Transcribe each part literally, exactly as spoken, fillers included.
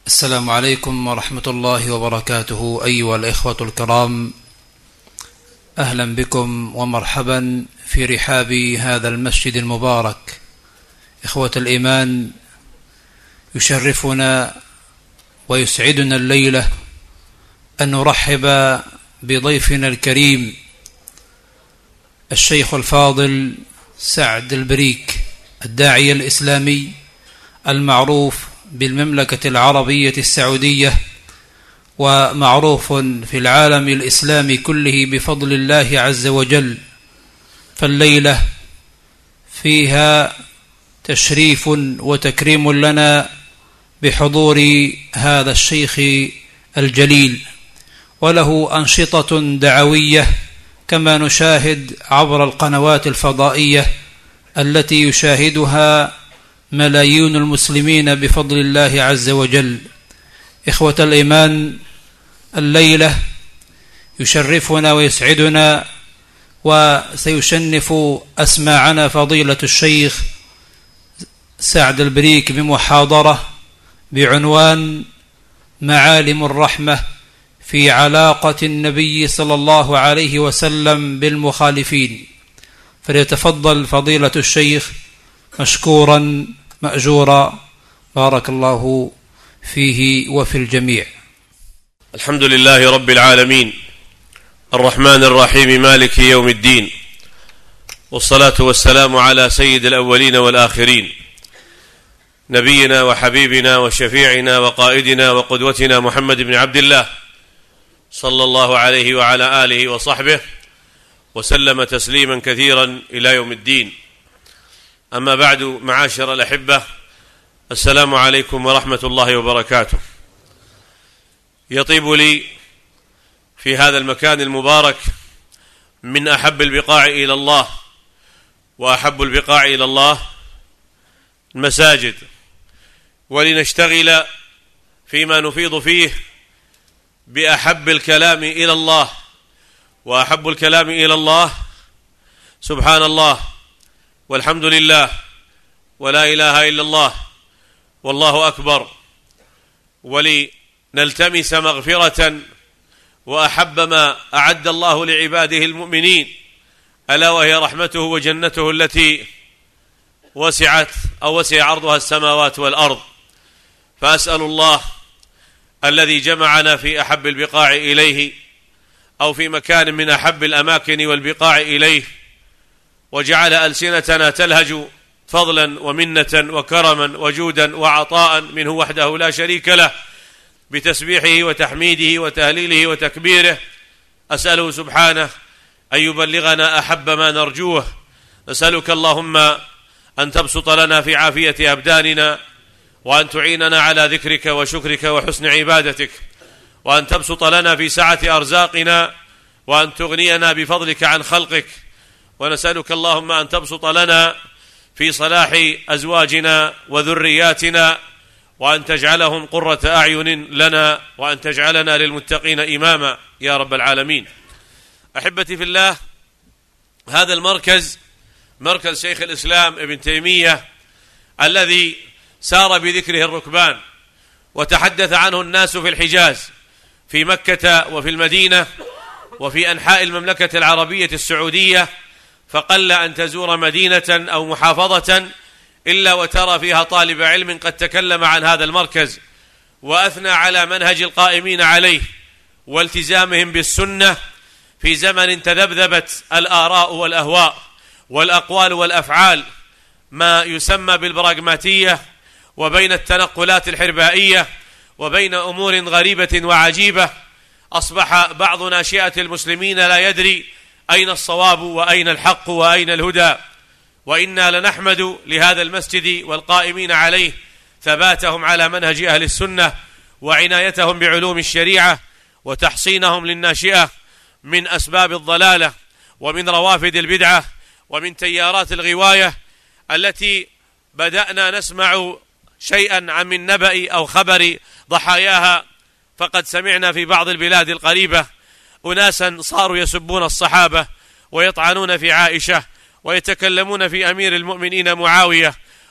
السلام عليكم ورحمة الله وبركاته. أيها الإخوة الكرام، أهلا بكم ومرحبا في رحاب هذا المسجد المبارك. إخوة الإيمان، يشرفنا ويسعدنا الليلة أن نرحب بضيفنا الكريم الشيخ الفاضل سعد البريك، الداعية الإسلامي المعروف بالمملكة العربية السعودية، ومعروف في العالم الإسلامي كله بفضل الله عز وجل. فالليلة فيها تشريف وتكريم لنا بحضور هذا الشيخ الجليل، وله أنشطة دعوية كما نشاهد عبر القنوات الفضائية التي يشاهدها ملايين المسلمين بفضل الله عز وجل. إخوة الإيمان، الليلة يشرفنا ويسعدنا وسيشنف أسماعنا فضيلة الشيخ سعد البريك بمحاضرة بعنوان معالم الرحمة في علاقة النبي صلى الله عليه وسلم بالمخالفين. فليتفضل فضيلة الشيخ مشكورا مأجورا، بارك الله فيه وفي الجميع. الحمد لله رب العالمين، الرحمن الرحيم، مالك يوم الدين، والصلاة والسلام على سيد الأولين والآخرين، نبينا وحبيبنا وشفيعنا وقائدنا وقدوتنا محمد بن عبد الله صلى الله عليه وعلى آله وصحبه وسلم تسليما كثيرا إلى يوم الدين. أما بعد، معاشر الأحبة، السلام عليكم ورحمة الله وبركاته. يطيب لي في هذا المكان المبارك من أحب البقاع إلى الله، وأحب البقاع إلى الله المساجد، ولنشتغل فيما نفيض فيه بأحب الكلام إلى الله. وأحب الكلام إلى الله سبحان الله والحمد لله ولا إله إلا الله والله أكبر، ولنلتمس مغفرة وأحب ما أعد الله لعباده المؤمنين، ألا وهي رحمته وجنته التي وسعت أو وسع عرضها السماوات والأرض. فأسأل الله الذي جمعنا في أحب البقاع إليه، أو في مكان من أحب الأماكن والبقاع إليه، وجعل ألسنتنا تلهج فضلا ومنة وكرما وجودا وعطاء منه وحده لا شريك له، بتسبيحه وتحميده وتهليله وتكبيره. أسأله سبحانه أن يبلغنا أحب ما نرجوه. نسألك اللهم أن تبسط لنا في عافية أبداننا، وأن تعيننا على ذكرك وشكرك وحسن عبادتك، وأن تبسط لنا في سعة أرزاقنا، وأن تغنينا بفضلك عن خلقك. ونسألك اللهم أن تبسط لنا في صلاح أزواجنا وذرياتنا، وأن تجعلهم قرة أعين لنا، وأن تجعلنا للمتقين إماما يا رب العالمين. أحبتي في الله، هذا المركز مركز شيخ الإسلام ابن تيمية الذي سار بذكره الركبان وتحدث عنه الناس في الحجاز، في مكة وفي المدينة وفي أنحاء المملكة العربية السعودية، فقل أن تزور مدينة أو محافظة إلا وترى فيها طالب علم قد تكلم عن هذا المركز وأثنى على منهج القائمين عليه والتزامهم بالسنة في زمن تذبذبت الآراء والأهواء والأقوال والأفعال، ما يسمى بالبراغماتية، وبين التنقلات الحربائية، وبين أمور غريبة وعجيبة. أصبح بعض ناشئة المسلمين لا يدري أين الصواب وأين الحق وأين الهدى. وإنا لنحمد لهذا المسجد والقائمين عليه ثباتهم على منهج أهل السنة، وعنايتهم بعلوم الشريعة، وتحصينهم للناشئة من أسباب الضلالة ومن روافد البدعة ومن تيارات الغواية التي بدأنا نسمع شيئا عن من نبأ أو خبر ضحاياها. فقد سمعنا في بعض البلاد القريبة أناسا صاروا يسبون الصحابة ويطعنون في عائشة ويتكلمون في أمير المؤمنين معاوية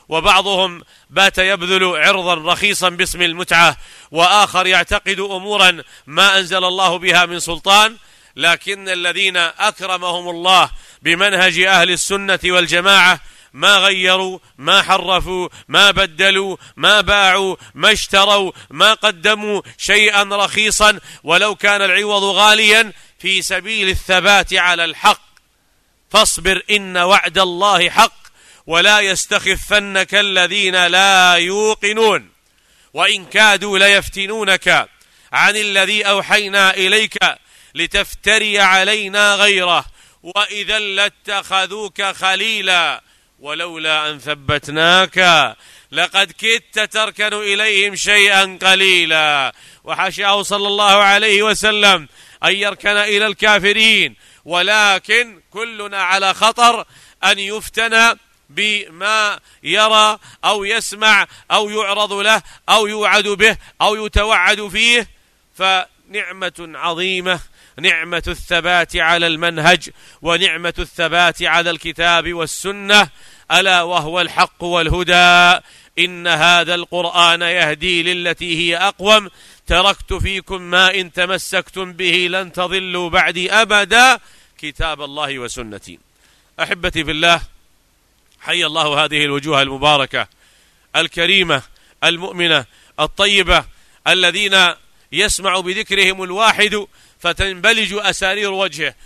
وبعضهم بات يبذل عرضا رخيصا باسم المتعة، وآخر يعتقد أمورا ما أنزل الله بها من سلطان. لكن الذين أكرمهم الله بمنهج أهل السنة والجماعة ما غيروا، ما حرفوا، ما بدلوا، ما باعوا، ما اشتروا، ما قدموا شيئا رخيصا ولو كان العوض غاليا في سبيل الثبات على الحق. فاصبر إن وعد الله حق ولا يستخفنك الذين لا يوقنون وإن كادوا ليفتنونك عن الذي أوحينا إليك لتفتري علينا غيره وإذا لاتخذوك خليلا ولولا أن ثبتناك لقد كدت تركن إليهم شيئا قليلا. وحاشاه صلى الله عليه وسلم أن يركن إلى الكافرين، ولكن كلنا على خطر أن يفتن بما يرى أو يسمع أو يعرض له أو يوعد به أو يتوعد فيه. فنعمة عظيمة نعمة الثبات على المنهج ونعمة الثبات على الكتاب والسنة، ألا وهو الحق والهدى. إن هذا القرآن يهدي للتي هي أقوم تركت فيكم ما إن تمسكتم به لن تضلوا بعدي أبدا كتاب الله وسنتي. أحبتي في الله، حي الله هذه الوجوه المباركة الكريمة المؤمنة الطيبة الذين يسمع بذكرهم الواحد فتنبلج أسارير وجهه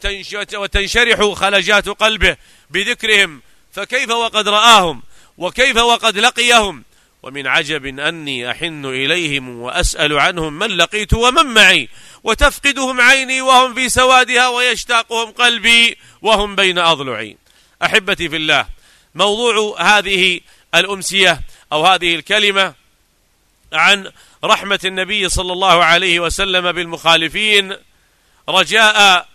وتنشرح خلجات قلبه بذكرهم، فكيف وقد رآهم وكيف وقد لقيهم. ومن عجب أني أحن إليهم وأسأل عنهم من لقيت ومن معي وتفقدهم عيني وهم في سوادها ويشتاقهم قلبي وهم بين أضلعي. أحبتي في الله، موضوع هذه الأمسية أو هذه الكلمة عن رحمة النبي صلى الله عليه وسلم بالمخالفين رجاء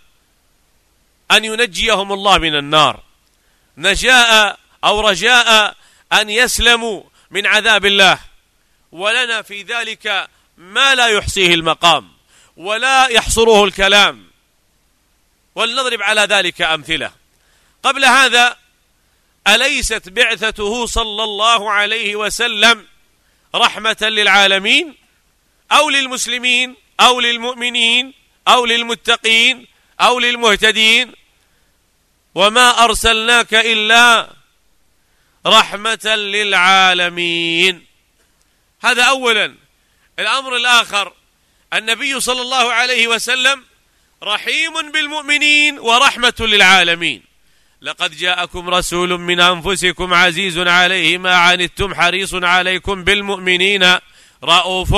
أن ينجيهم الله من النار، نجاء أو رجاء أن يسلموا من عذاب الله. ولنا في ذلك ما لا يحصيه المقام ولا يحصره الكلام، ولنضرب على ذلك أمثلة. قبل هذا، أليست بعثته صلى الله عليه وسلم رحمة للعالمين أو للمسلمين أو للمؤمنين أو للمتقين أو للمهتدين؟ وما أرسلناك إلا رحمة للعالمين. هذا أولا. الأمر الآخر، النبي صلى الله عليه وسلم رحيم بالمؤمنين ورحمة للعالمين. لقد جاءكم رسول من أنفسكم عزيز عليه ما عنتم حريص عليكم بالمؤمنين رؤوف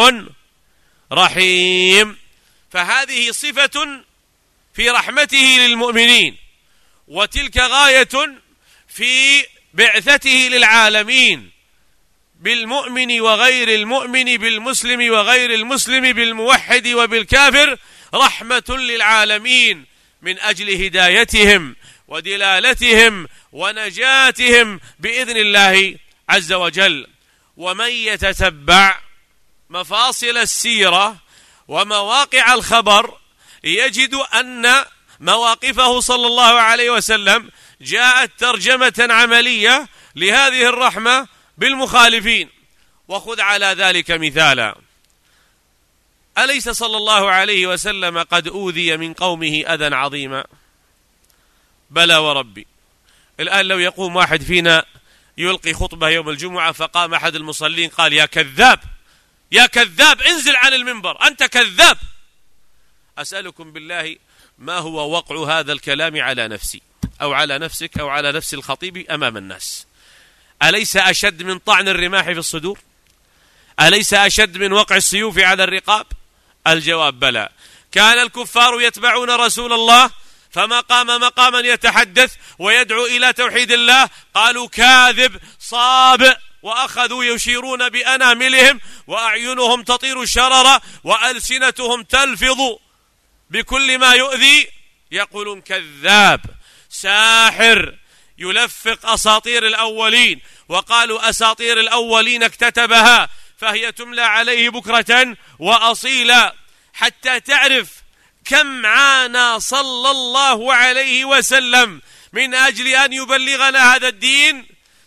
رحيم. فهذه صفة في رحمته للمؤمنين، وتلك غاية في بعثته للعالمين، بالمؤمن وغير المؤمن، بالمسلم وغير المسلم، بالموحد وبالكافر، رحمة للعالمين من أجل هدايتهم ودلالتهم ونجاتهم بإذن الله عز وجل. ومن يتتبع مفاصل السيرة ومواقع الخبر يجد أن مواقفه صلى الله عليه وسلم جاءت ترجمة عملية لهذه الرحمة بالمخالفين. وخذ على ذلك مثالا، أليس صلى الله عليه وسلم قد أوذي من قومه أذى عظيما؟ بلى وربي. الآن لو يقوم واحد فينا يلقي خطبة يوم الجمعة فقام أحد المصلين قال يا كذاب يا كذاب انزل عن المنبر أنت كذاب، أسألكم بالله ما هو وقع هذا الكلام على نفسي أو على نفسك أو على نفس الخطيب أمام الناس؟ أليس أشد من طعن الرماح في الصدور؟ أليس أشد من وقع السيوف على الرقاب؟ الجواب بلى. كان الكفار يتبعون رسول الله فما قام مقاما يتحدث ويدعو إلى توحيد الله قالوا كاذب صابئ، وأخذوا يشيرون بأناملهم وأعينهم تطير شررا وألسنتهم تلفظ بكل ما يؤذي، يقولون كذاب ساحر يلفق أساطير الأولين، وقالوا أساطير الأولين اكتتبها فهي تملى عليه بكرة وأصيلا. حتى تعرف كم عانى صلى الله عليه وسلم من أجل أن يبلغنا هذا الدين،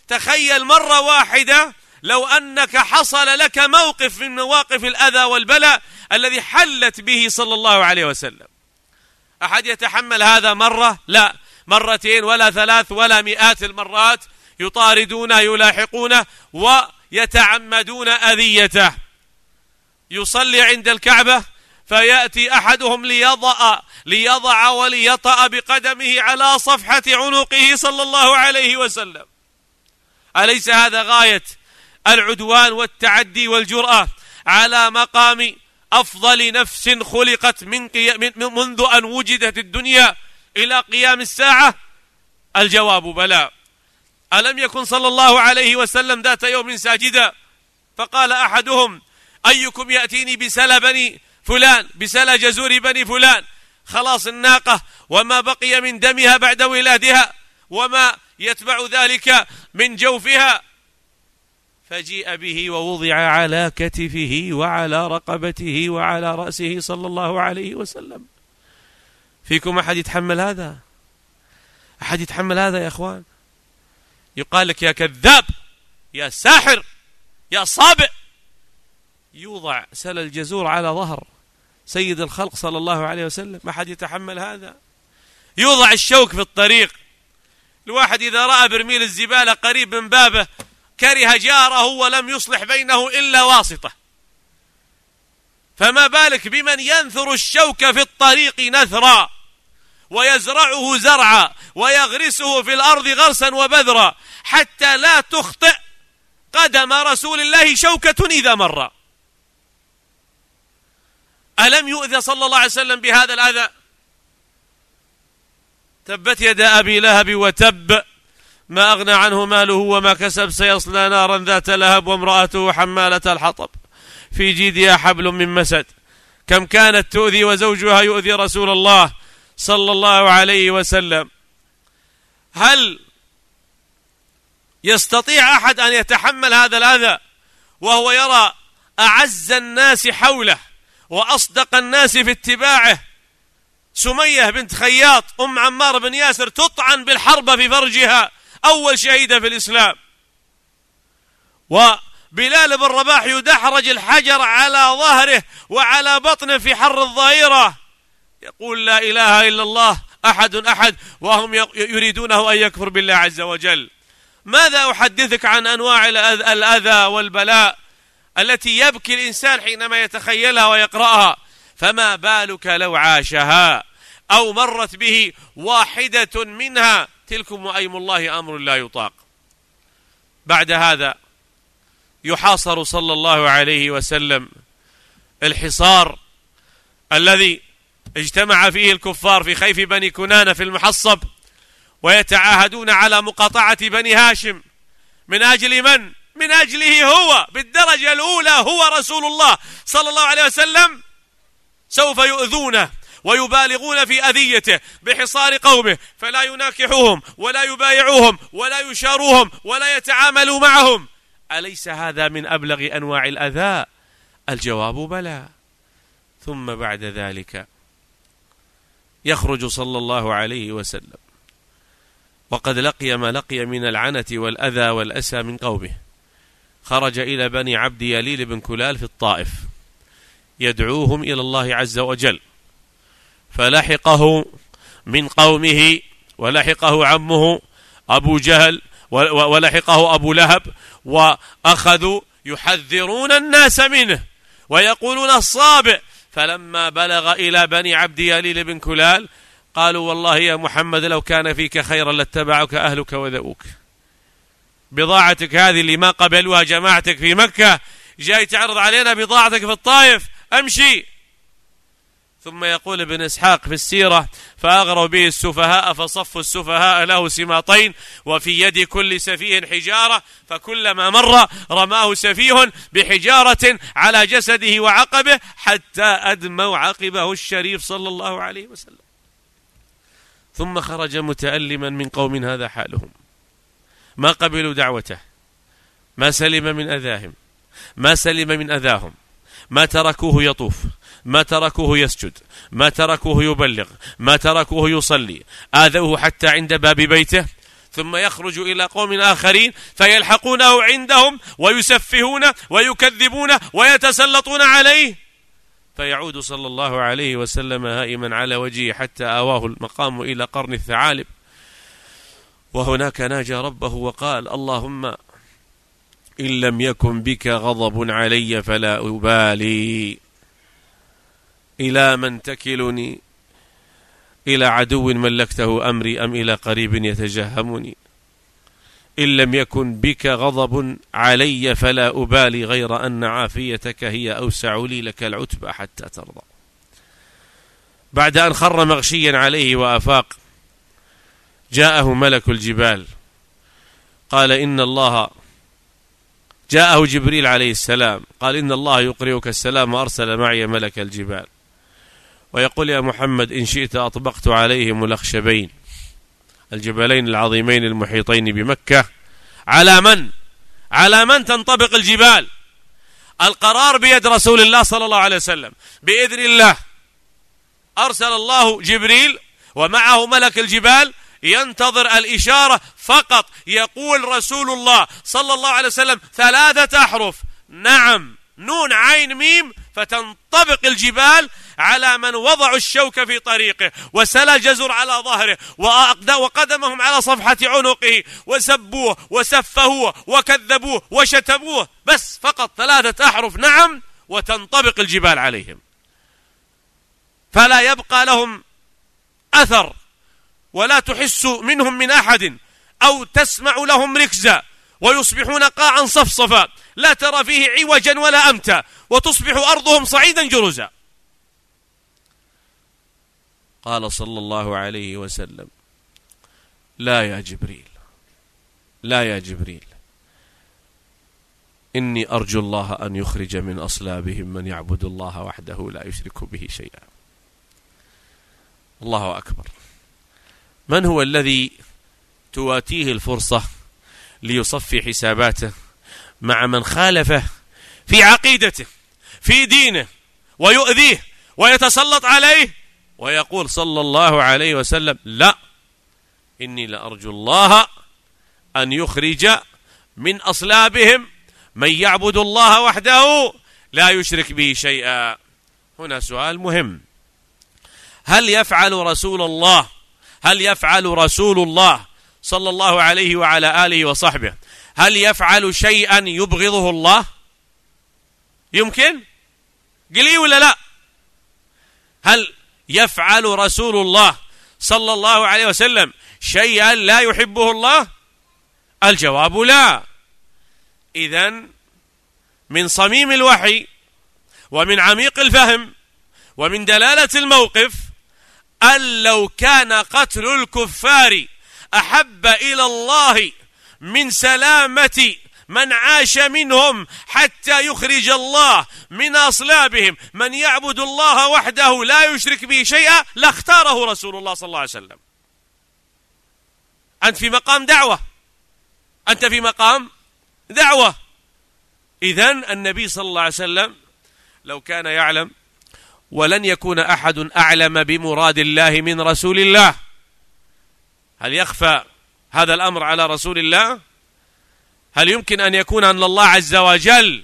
تخيل مرة واحدة لو أنك حصل لك موقف من مواقف الأذى والبلاء الذي حلت به صلى الله عليه وسلم. أحد يتحمل هذا مرة؟ لا، مرتين ولا ثلاث ولا مئات المرات يطاردونه يلاحقونه ويتعمدون أذيته. يصلي عند الكعبة فيأتي أحدهم ليضع, ليضع وليطأ بقدمه على صفحة عنقه صلى الله عليه وسلم. أليس هذا غاية العدوان والتعدي والجرأة على مقام أفضل نفس خلقت من قي... منذ أن وجدت الدنيا إلى قيام الساعة؟ الجواب بلى. ألم يكن صلى الله عليه وسلم ذات يوم ساجدا فقال أحدهم: أيكم يأتيني بسل بني فلان، بسل جزور بني فلان، خلاص الناقة وما بقي من دمها بعد ولادها وما يتبع ذلك من جوفها. فجيء به ووضع على كتفه وعلى رقبته وعلى رأسه صلى الله عليه وسلم. فيكم أحد يتحمل هذا؟ أحد يتحمل هذا يا أخوان؟ يقال لك يا كذاب، يا ساحر، يا صابئ. يوضع سل الجزور على ظهر سيد الخلق صلى الله عليه وسلم، ما حد يتحمل هذا. يوضع الشوك في الطريق. الواحد إذا رأى برميل الزبالة قريب من بابه كره جاره ولم يصلح بينه إلا واسطة، فما بالك بمن ينثر الشوك في الطريق نثرا ويزرعه زرعا ويغرسه في الأرض غرسا وبذرا حتى لا تخطئ قدم رسول الله شوكة إذا مر. ألم يؤذى صلى الله عليه وسلم بهذا الأذى؟ تبت يد أبي لهب وتب، ما أغنى عنه ماله وما كسب، سيصلى نارا ذات لهب وامرأته حمالة الحطب في جيدها حبل من مسد. كم كانت تؤذي وزوجها يؤذي رسول الله صلى الله عليه وسلم. هل يستطيع أحد أن يتحمل هذا الأذى وهو يرى أعز الناس حوله وأصدق الناس في اتباعه سمية بنت خياط أم عمار بن ياسر تطعن بالحربة في فرجها، أول شهيدة في الإسلام، وبلال بن رباح يدحرج الحجر على ظهره وعلى بطنه في حر الظهيرة يقول لا إله إلا الله أحد أحد وهم يريدونه أن يكفر بالله عز وجل. ماذا أحدثك عن أنواع الأذى والبلاء التي يبكي الإنسان حينما يتخيلها ويقرأها، فما بالك لو عاشها أو مرت به واحدة منها؟ تلكم وأيم الله أمر لا يطاق. بعد هذا يحاصر صلى الله عليه وسلم الحصار الذي اجتمع فيه الكفار في خيف بني كنانة في المحصب، ويتعاهدون على مقاطعة بني هاشم. من أجل من؟ من أجله هو بالدرجة الأولى، هو رسول الله صلى الله عليه وسلم. سوف يؤذونه ويبالغون في أذيته بحصار قومه، فلا يناكحوهم ولا يبايعوهم ولا يشاروهم ولا يتعاملوا معهم. أليس هذا من أبلغ أنواع الأذى؟ الجواب بلى. ثم بعد ذلك يخرج صلى الله عليه وسلم وقد لقي ما لقي من العنة والأذى والأسى من قومه. خرج إلى بني عبد يليل بن كلال في الطائف يدعوهم إلى الله عز وجل، فلحقه من قومه ولحقه عمه أبو جهل ولحقه أبو لهب، وأخذوا يحذرون الناس منه ويقولون الصابئ. فلما بلغ إلى بني عبد يليل بن كلال قالوا والله يا محمد لو كان فيك خيرا لاتبعك أهلك وذؤوك. بضاعتك هذه اللي ما قبلوها جماعتك في مكة جاي تعرض علينا بضاعتك في الطائف، أمشي. ثم يقول ابن إسحاق في السيرة فأغروا به السفهاء فصفوا السفهاء له سماطين وفي يد كل سفيه حجارة، فكلما مر رماه سفيه بحجارة على جسده وعقبه حتى أدموا عقبه الشريف صلى الله عليه وسلم. ثم خرج متألما من قوم هذا حالهم، ما قبلوا دعوته، ما سلم من أذاهم، ما سلم من أذاهم، ما تركوه يطوف، ما تركوه يسجد، ما تركوه يبلغ، ما تركوه يصلي، آذوه حتى عند باب بيته. ثم يخرج إلى قوم آخرين فيلحقونه عندهم ويسفهونه ويكذبونه ويتسلطون عليه، فيعود صلى الله عليه وسلم هائما على وجهه حتى آواه المقام إلى قرن الثعالب. وهناك ناجى ربه وقال: اللهم إن لم يكن بك غضب علي فلا أبالي، إلى من تكلني؟ إلى عدو ملكته أمري أم إلى قريب يتجهمني؟ إن لم يكن بك غضب علي فلا أبالي، غير أن عافيتك هي أوسع لي، لك العتبى حتى ترضى. بعد أن خر مغشيا عليه وأفاق، جاءه ملك الجبال قال إن الله جاءه جبريل عليه السلام قال إن الله يقرئك السلام وأرسل معي ملك الجبال ويقول: يا محمد إن شئت أطبقت عليهم الأخشبين، الجبلين العظيمين المحيطين بمكة. على من؟ على من تنطبق الجبال؟ القرار بيد رسول الله صلى الله عليه وسلم بإذن الله. أرسل الله جبريل ومعه ملك الجبال ينتظر الإشارة فقط. يقول رسول الله صلى الله عليه وسلم ثلاثة أحرف: نعم، نون، عين، ميم، فتنطبق الجبال على من وضعوا الشوك في طريقه وسلى الجزر على ظهره وقدمهم على صفحة عنقه وسبوه وسفهوه وكذبوه وشتموه. بس فقط ثلاثة أحرف: نعم، وتنطبق الجبال عليهم، فلا يبقى لهم أثر ولا تحس منهم من أحد أو تسمع لهم ركزا، ويصبحون قاعا صفصفا لا ترى فيه عوجا ولا أمتا، وتصبح أرضهم صعيدا جرزا. قال صلى الله عليه وسلم: لا يا جبريل، لا يا جبريل، إني أرجو الله أن يخرج من أصلابهم من يعبد الله وحده لا يشرك به شيئا. الله أكبر. من هو الذي تواتيه الفرصة ليصفي حساباته مع من خالفه في عقيدته في دينه ويؤذيه ويتسلط عليه، ويقول صلى الله عليه وسلم: لا، إني لأرجو الله أن يخرج من أصلابهم من يعبد الله وحده لا يشرك به شيئا. هنا سؤال مهم: هل يفعل رسول الله هل يفعل رسول الله صلى الله عليه وعلى آله وصحبه هل يفعل شيئا يبغضه الله؟ يمكن؟ قلي ولا لا؟ هل يفعل رسول الله صلى الله عليه وسلم شيئا لا يحبه الله؟ الجواب لا. إذن من صميم الوحي ومن عميق الفهم ومن دلالة الموقف أن لو كان قتل الكفار أحب إلى الله من سلامة من عاش منهم حتى يخرج الله من أصلابهم من يعبد الله وحده لا يشرك به شيئا لاختاره رسول الله صلى الله عليه وسلم. أنت في مقام دعوة، أنت في مقام دعوة. إذن النبي صلى الله عليه وسلم لو كان يعلم، ولن يكون أحد أعلم بمراد الله من رسول الله. هل يخفى هذا الأمر على رسول الله؟ هل يمكن أن يكون أن الله عز وجل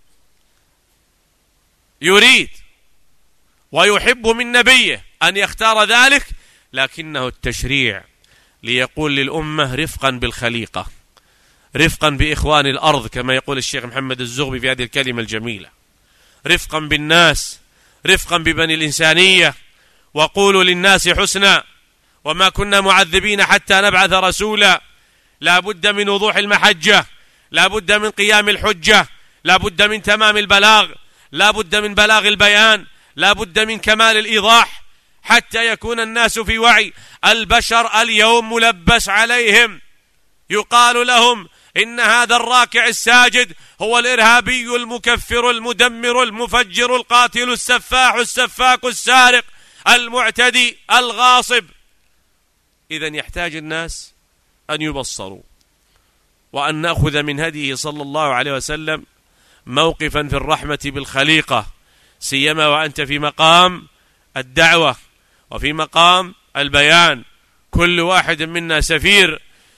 يريد ويحب من نبيه أن يختار ذلك؟ لكنه التشريع ليقول للأمة رفقا بالخليقة، رفقا بإخوان الأرض، كما يقول الشيخ محمد الزغبي في هذه الكلمة الجميلة، رفقا بالناس، رفقا ببني الإنسانية. وقولوا للناس حسنا وما كنا معذبين حتى نبعث رسولا. لا بد من وضوح المحجة، لا بد من قيام الحجة، لا بد من تمام البلاغ، لا بد من بلاغ البيان، لا بد من كمال الإيضاح حتى يكون الناس في وعي. البشر اليوم ملبس عليهم، يقال لهم إن هذا الراكع الساجد هو الإرهابي المكفر المدمر المفجر القاتل السفاح السفاك السارق المعتدي الغاصب. إذن يحتاج الناس أن يبصروا وأن نأخذ من هديه صلى الله عليه وسلم موقفا في الرحمة بالخليقة، سيما وأنت في مقام الدعوة وفي مقام البيان. كل واحد منا سفير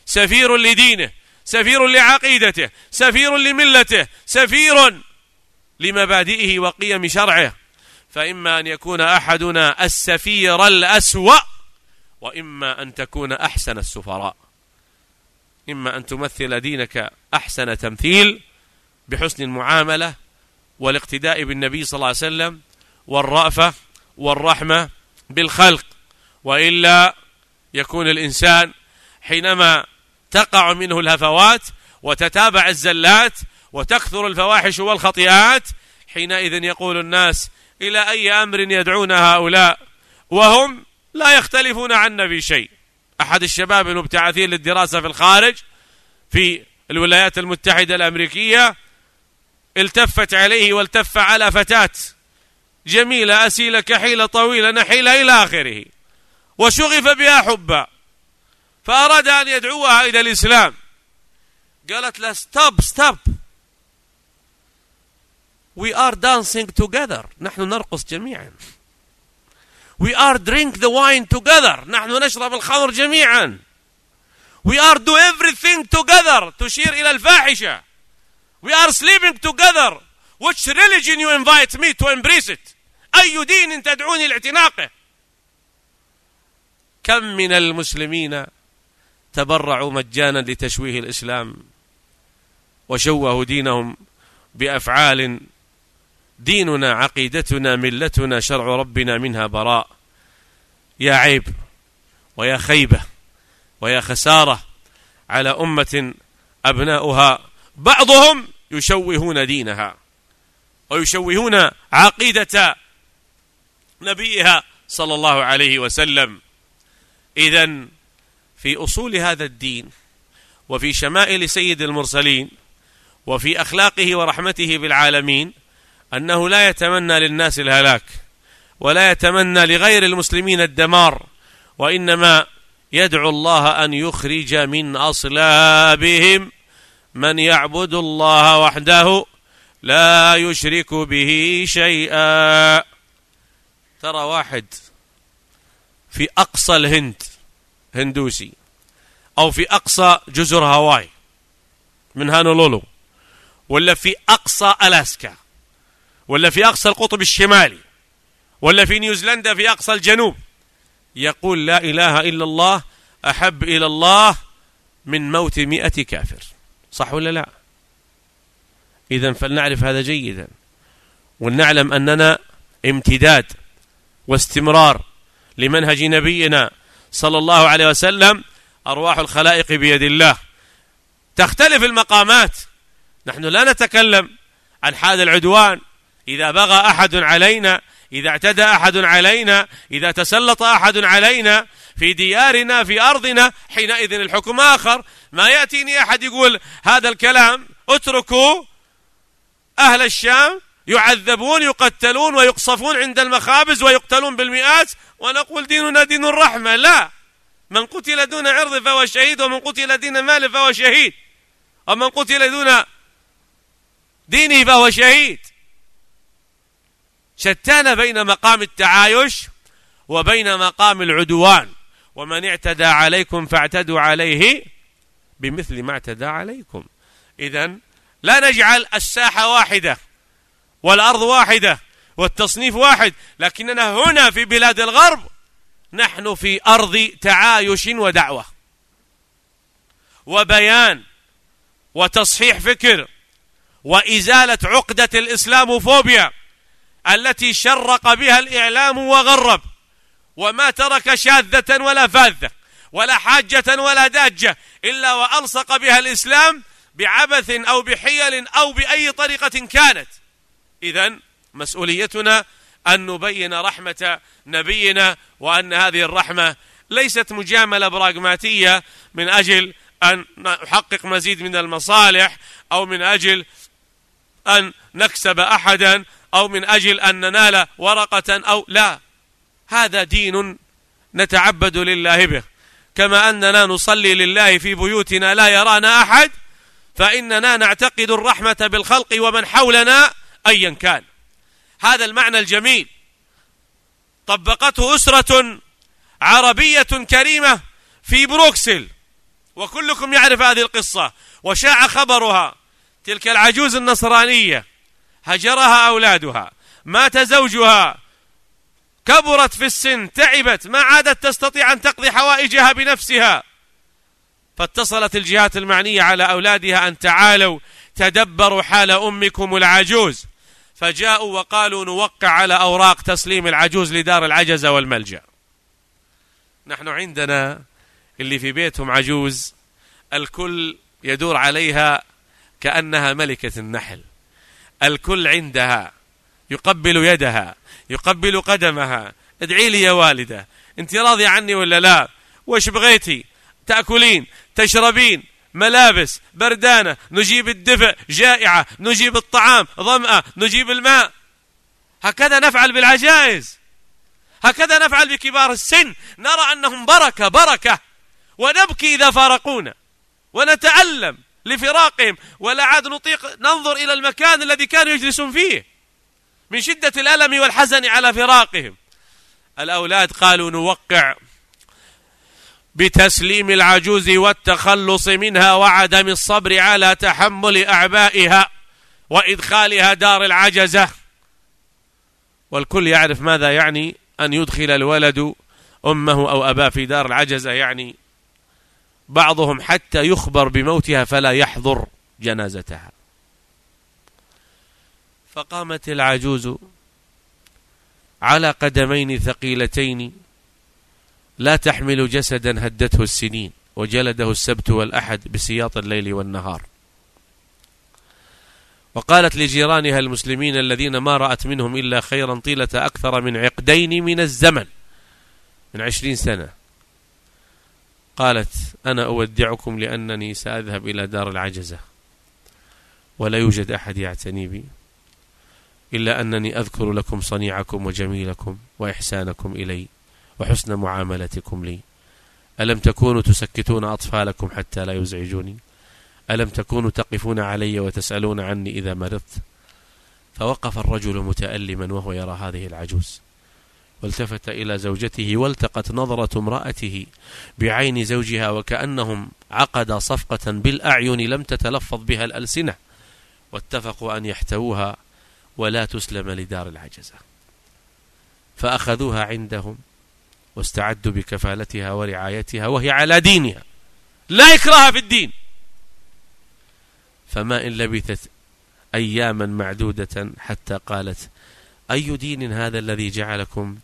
سفير لدينه، سفير لعقيدته، سفير لملته، سفير لمبادئه وقيم شرعه. فإما أن يكون أحدنا السفير الأسوأ، وإما أن تكون أحسن السفراء. إما أن تمثل دينك أحسن تمثيل بحسن المعاملة والاقتداء بالنبي صلى الله عليه وسلم والرأفة والرحمة بالخلق، وإلا يكون الإنسان حينما تقع منه الهفوات وتتابع الزلات وتكثر الفواحش والخطيئات، حينئذ يقول الناس: إلى أي أمر يدعون هؤلاء وهم لا يختلفون عنا بشيء. أحد الشباب المبتعثين للدراسة في الخارج في الولايات المتحدة الأمريكية التفت عليه والتف على فتاة جميلة أسيلة كحيلة طويلة نحيلة إلى آخره، وشغف بها حبا، فأراد أن يدعوها إلى الإسلام. قالت له: stop stop we are dancing together، نحن نرقص جميعا. we are drink the wine together، نحن نشرب الخمر جميعا. we are do everything together، تشير إلى الفاحشة. we are sleeping together. which religion you invite me to embrace it؟ أي دين تدعوني لاعتناقه؟ كم من المسلمين تبرعوا مجانا لتشويه الإسلام وشوهوا دينهم بأفعال ديننا عقيدتنا ملتنا شرع ربنا منها براء. يا عيب ويا خيبة ويا خسارة على أمة أبناؤها بعضهم يشوهون دينها ويشوهون عقيدة نبيها صلى الله عليه وسلم. إذن في أصول هذا الدين وفي شمائل سيد المرسلين وفي أخلاقه ورحمته بالعالمين أنه لا يتمنى للناس الهلاك ولا يتمنى لغير المسلمين الدمار، وإنما يدعو الله أن يخرج من أصلابهم من يعبد الله وحده لا يشرك به شيئا. ترى واحد في أقصى الهند هندوسي، أو في أقصى جزر هاواي من هانولولو، ولا في أقصى ألاسكا، ولا في أقصى القطب الشمالي، ولا في نيوزيلندا في أقصى الجنوب، يقول لا إله إلا الله أحب إلى الله من موت مئة كافر. صح ولا لا؟ إذن فلنعرف هذا جيدا، ولنعلم أننا امتداد واستمرار لمنهج نبينا صلى الله عليه وسلم. أرواح الخلائق بيد الله. تختلف المقامات، نحن لا نتكلم عن حال العدوان. إذا بغى أحد علينا، إذا اعتدى أحد علينا، إذا تسلط أحد علينا في ديارنا في أرضنا، حينئذ الحكم آخر. ما يأتيني أحد يقول هذا الكلام: اتركوا أهل الشام يعذبون يقتلون ويقصفون عند المخابز ويقتلون بالمئات، ونقول ديننا دين الرحمة. لا، من قتل دون عرض فهو شهيد، ومن قتل دون مال فهو شهيد، ومن قتل دون دينه فهو شهيد. شتان بين مقام التعايش وبين مقام العدوان. ومن اعتدى عليكم فاعتدوا عليه بمثل ما اعتدى عليكم. إذن لا نجعل الساحة واحدة والأرض واحدة والتصنيف واحد، لكننا هنا في بلاد الغرب نحن في أرض تعايش ودعوة وبيان وتصحيح فكر وإزالة عقدة الإسلاموفوبيا التي شرق بها الإعلام وغرب، وما ترك شاذة ولا فاذة ولا حاجة ولا داجة إلا وألصق بها الإسلام بعبث أو بحيل أو بأي طريقة كانت. إذن مسؤوليتنا أن نبين رحمة نبينا، وأن هذه الرحمة ليست مجاملة براغماتية من أجل أن نحقق مزيد من المصالح، أو من أجل أن نكسب أحدا، أو من أجل أن ننال ورقة، أو لا. هذا دين نتعبد لله به، كما أننا نصلي لله في بيوتنا لا يرانا أحد، فإننا نعتقد الرحمة بالخلق ومن حولنا أيا كان. هذا المعنى الجميل طبقته أسرة عربية كريمة في بروكسل، وكلكم يعرف هذه القصة وشاع خبرها. تلك العجوز النصرانية هجرها أولادها، مات زوجها، كبرت في السن، تعبت، ما عادت تستطيع أن تقضي حوائجها بنفسها، فاتصلت الجهات المعنية على أولادها أن تعالوا تدبروا حال أمكم العجوز، فجاءوا وقالوا نوقع على أوراق تسليم العجوز لدار العجزة والملجأ. نحن عندنا اللي في بيتهم عجوز الكل يدور عليها كأنها ملكة النحل، الكل عندها، يقبل يدها، يقبل قدمها، ادعي لي يا والدة، انت راضية عني ولا لا؟ وش بغيتي؟ تأكلين، تشربين، ملابس، بردانة، نجيب الدفء، جائعة، نجيب الطعام، ظمأة، نجيب الماء. هكذا نفعل بالعجائز، هكذا نفعل بكبار السن، نرى أنهم بركة بركة، ونبكي إذا فارقونا، ونتألم لفراقهم، ولا عاد نطيق ننظر إلى المكان الذي كانوا يجلسون فيه من شدة الألم والحزن على فراقهم. الأولاد قالوا نوقع بتسليم العجوز والتخلص منها وعدم الصبر على تحمل أعبائها وإدخالها دار العجزة. والكل يعرف ماذا يعني أن يدخل الولد أمه أو أباه في دار العجزة، يعني بعضهم حتى يخبر بموتها فلا يحضر جنازتها. فقامت العجوز على قدمين ثقيلتين لا تحمل جسدا هدته السنين وجلده السبت والأحد بسياط الليل والنهار، وقالت لجيرانها المسلمين الذين ما رأت منهم إلا خيرا طيلة أكثر من عقدين من الزمن، من عشرين سنة، قالت أنا أودعكم لأنني سأذهب إلى دار العجزة ولا يوجد أحد يعتني بي، إلا أنني أذكر لكم صنيعكم وجميلكم وإحسانكم إلي وحسن معاملتكم لي. ألم تكونوا تسكتون أطفالكم حتى لا يزعجوني؟ ألم تكونوا تقفون علي وتسألون عني إذا مرضت؟ فوقف الرجل متألما وهو يرى هذه العجوز، والتفت إلى زوجته والتقت نظرة امرأته بعين زوجها، وكأنهم عقد صفقة بالأعين لم تتلفظ بها الألسنة، واتفقوا أن يحتووها ولا تسلم لدار العجزة. فأخذوها عندهم واستعدوا بكفالتها ورعايتها وهي على دينها، لا إكراه في الدين. فما إن لبثت أياما معدودة حتى قالت أي دين هذا الذي جعلكم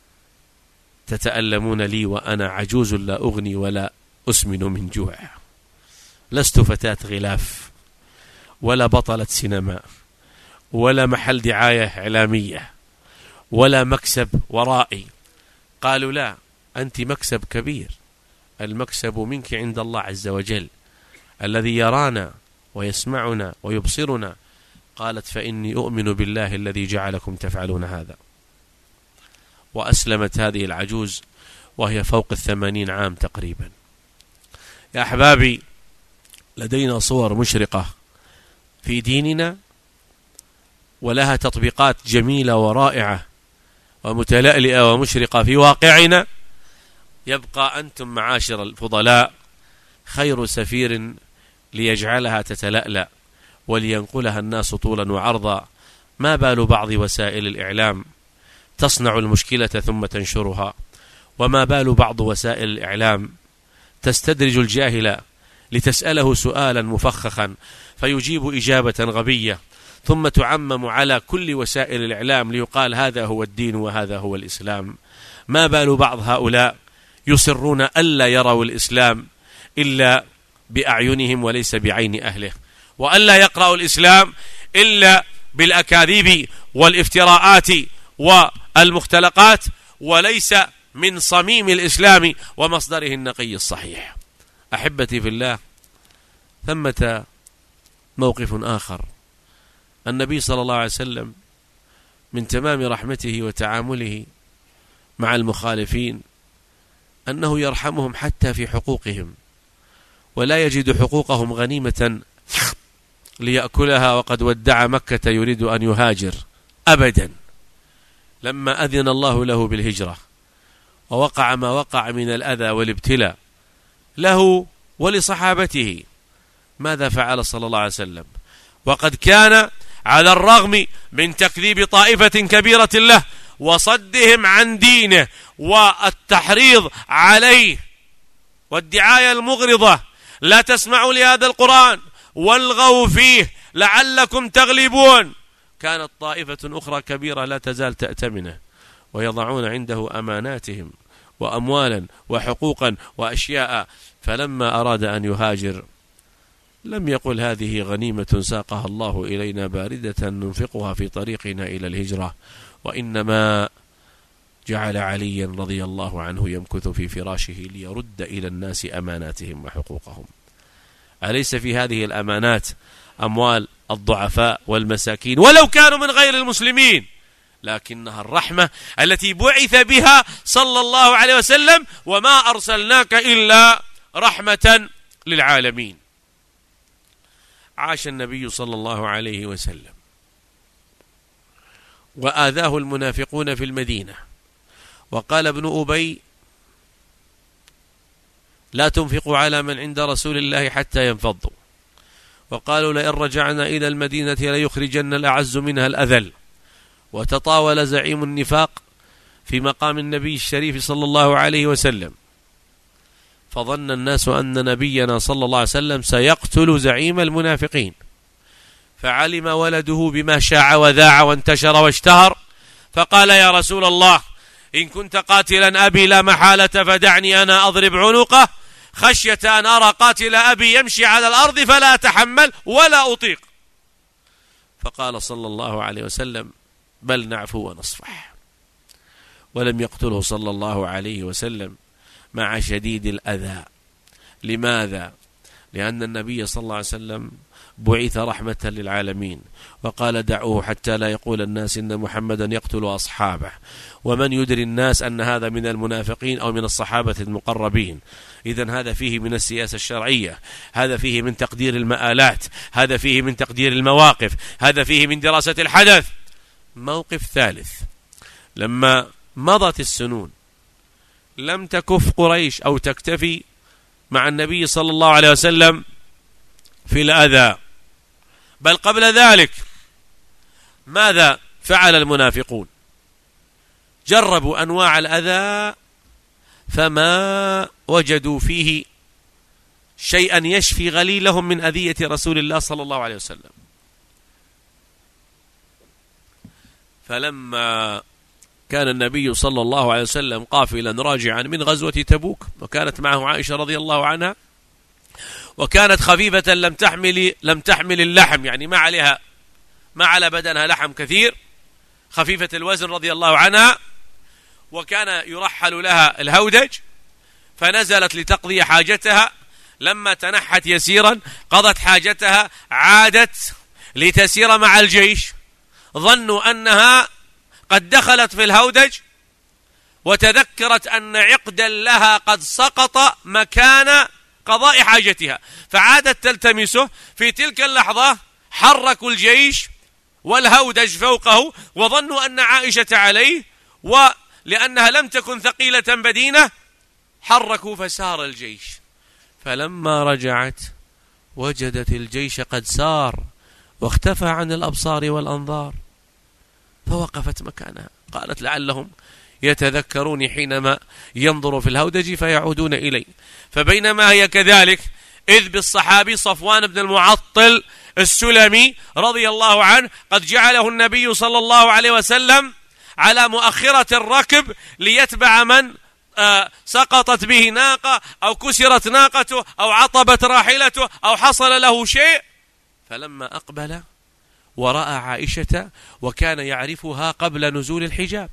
تتألمون لي وأنا عجوز لا أغني ولا أسمن من جوع؟ لست فتاة غلاف ولا بطلة سينما ولا محل دعاية إعلامية ولا مكسب ورائي. قالوا لا، أنت مكسب كبير، المكسب منك عند الله عز وجل الذي يرانا ويسمعنا ويبصرنا. قالت فإني أؤمن بالله الذي جعلكم تفعلون هذا. وأسلمت هذه العجوز وهي فوق الثمانين عام تقريبا. يا أحبابي، لدينا صور مشرقة في ديننا ولها تطبيقات جميلة ورائعة ومتلألئة ومشرقة في واقعنا. يبقى أنتم معاشر الفضلاء خير سفير ليجعلها تتلألأ ولينقلها الناس طولا وعرضا. ما بال بعض وسائل الإعلام تصنع المشكلة ثم تنشرها، وما بال بعض وسائل الإعلام تستدرج الجاهل لتسأله سؤالا مفخخا فيجيب إجابة غبية، ثم تعمم على كل وسائل الإعلام ليقال هذا هو الدين وهذا هو الإسلام. ما بال بعض هؤلاء يصرون ألا يروا الإسلام إلا بأعينهم وليس بعين أهله، وألا يقرأوا الإسلام إلا بالأكاذيب والافتراءات والمختلقات وليس من صميم الإسلام ومصدره النقي الصحيح. أحبتي في الله، ثمة موقف آخر. النبي صلى الله عليه وسلم من تمام رحمته وتعامله مع المخالفين أنه يرحمهم حتى في حقوقهم، ولا يجد حقوقهم غنيمة ليأكلها وقد ودع مكة يريد أن يهاجر أبدا. لما أذن الله له بالهجرة ووقع ما وقع من الأذى والابتلاء له ولصحابته. ماذا فعل صلى الله عليه وسلم؟ وقد كان على الرغم من تكذيب طائفة كبيرة له وصدهم عن دينه والتحريض عليه والدعاية المغرضة، لا تسمعوا لهذا القرآن والغوا فيه لعلكم تغلبون، كانت طائفة أخرى كبيرة لا تزال تأتمنه ويضعون عنده أماناتهم وأموالا وحقوقا وأشياء. فلما أراد أن يهاجر لم يقل هذه غنيمة ساقها الله إلينا باردة ننفقها في طريقنا إلى الهجرة، وإنما جعل عليا رضي الله عنه يمكث في فراشه ليرد إلى الناس أماناتهم وحقوقهم. أليس في هذه الأمانات أموال الضعفاء والمساكين ولو كانوا من غير المسلمين؟ لكنها الرحمة التي بعث بها صلى الله عليه وسلم، وما أرسلناك إلا رحمة للعالمين. عاش النبي صلى الله عليه وسلم وآذاه المنافقون في المدينة، وقال ابن أبي لا تنفقوا على من عند رسول الله حتى ينفضوا، وقالوا لئن رجعنا إلى المدينة ليخرجن الأعز منها الأذل. وتطاول زعيم النفاق في مقام النبي الشريف صلى الله عليه وسلم، فظن الناس أن نبينا صلى الله عليه وسلم سيقتل زعيم المنافقين، فعلم ولده بما شاع وذاع وانتشر واشتهر، فقال يا رسول الله إن كنت قاتلا أبي لا محالة فدعني أنا أضرب عنقه خشية أن أرى قاتل أبي يمشي على الأرض فلا أتحمل ولا أطيق. فقال صلى الله عليه وسلم بل نعفو ونصفح، ولم يقتله صلى الله عليه وسلم مع شديد الأذى. لماذا؟ لأن النبي صلى الله عليه وسلم بعث رحمة للعالمين، وقال دعوه حتى لا يقول الناس إن محمدا يقتل أصحابه، ومن يدري الناس أن هذا من المنافقين أو من الصحابة المقربين. إذن هذا فيه من السياسة الشرعية، هذا فيه من تقدير المآلات، هذا فيه من تقدير المواقف، هذا فيه من دراسة الحدث. موقف ثالث، لما مضت السنون لم تكف قريش أو تكتفي مع النبي صلى الله عليه وسلم في الأذى، بل قبل ذلك ماذا فعل المنافقون؟ جربوا أنواع الأذى فما وجدوا فيه شيئا يشفي غليلهم من أذية رسول الله صلى الله عليه وسلم. فلما كان النبي صلى الله عليه وسلم قافلا راجعا من غزوة تبوك، وكانت معه عائشة رضي الله عنها، وكانت خفيفة لم تحمل لم تحمل اللحم، يعني ما عليها ما على بدنها لحم كثير، خفيفة الوزن رضي الله عنها، وكان يرحل لها الهودج، فنزلت لتقضي حاجتها. لما تنحت يسيرا قضت حاجتها، عادت لتسير مع الجيش، ظنوا أنها قد دخلت في الهودج، وتذكرت أن عقدا لها قد سقط مكان قضاء حاجتها، فعادت تلتمسه. في تلك اللحظة حركوا الجيش والهودج فوقه، وظنوا أن عائشة عليه، ولأنها لم تكن ثقيلة بدينة حركوا فسار الجيش. فلما رجعت وجدت الجيش قد سار واختفى عن الأبصار والأنظار، فوقفت مكانها. قالت لعلهم يتذكرون حينما ينظروا في الهودج فيعودون إليه. فبينما هي كذلك إذ بالصحابي صفوان بن المعطل السلمي رضي الله عنه قد جعله النبي صلى الله عليه وسلم على مؤخرة الركب ليتبع من آه سقطت به ناقة أو كسرت ناقته أو عطبت راحلته أو حصل له شيء. فلما أقبل ورأى عائشة وكان يعرفها قبل نزول الحجاب،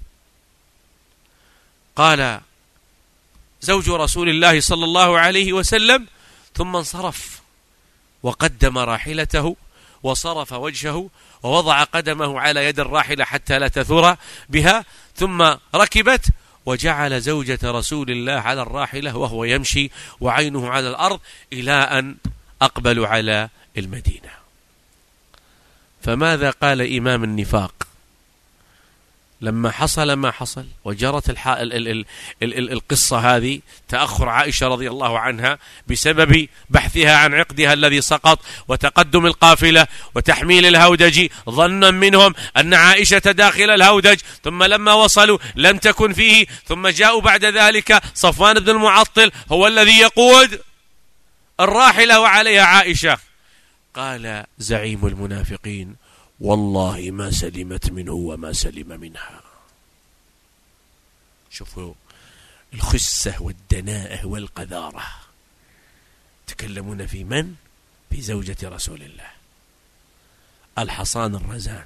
قال زوج رسول الله صلى الله عليه وسلم، ثم انصرف وقدم راحلته وصرف وجهه ووضع قدمه على يد الراحلة حتى لا تثور بها، ثم ركبت وجعل زوجة رسول الله على الراحلة وهو يمشي وعينه على الأرض إلى أن أقبلوا على المدينة. فماذا قال إمام النفاق لما حصل ما حصل وجرت الح... ال... ال... ال... ال... القصة هذه، تأخر عائشة رضي الله عنها بسبب بحثها عن عقدها الذي سقط وتقدم القافلة وتحميل الهودج، ظنا منهم أن عائشة داخل الهودج، ثم لما وصلوا لم تكن فيه، ثم جاءوا بعد ذلك صفوان بن المعطل هو الذي يقود الراحلة وعليها عائشة. قال زعيم المنافقين: والله ما سلمت منه وما سلم منها. شوفوا الخسة والدناءة والقذارة، تكلمون في من؟ في زوجة رسول الله، الحصان الرزان.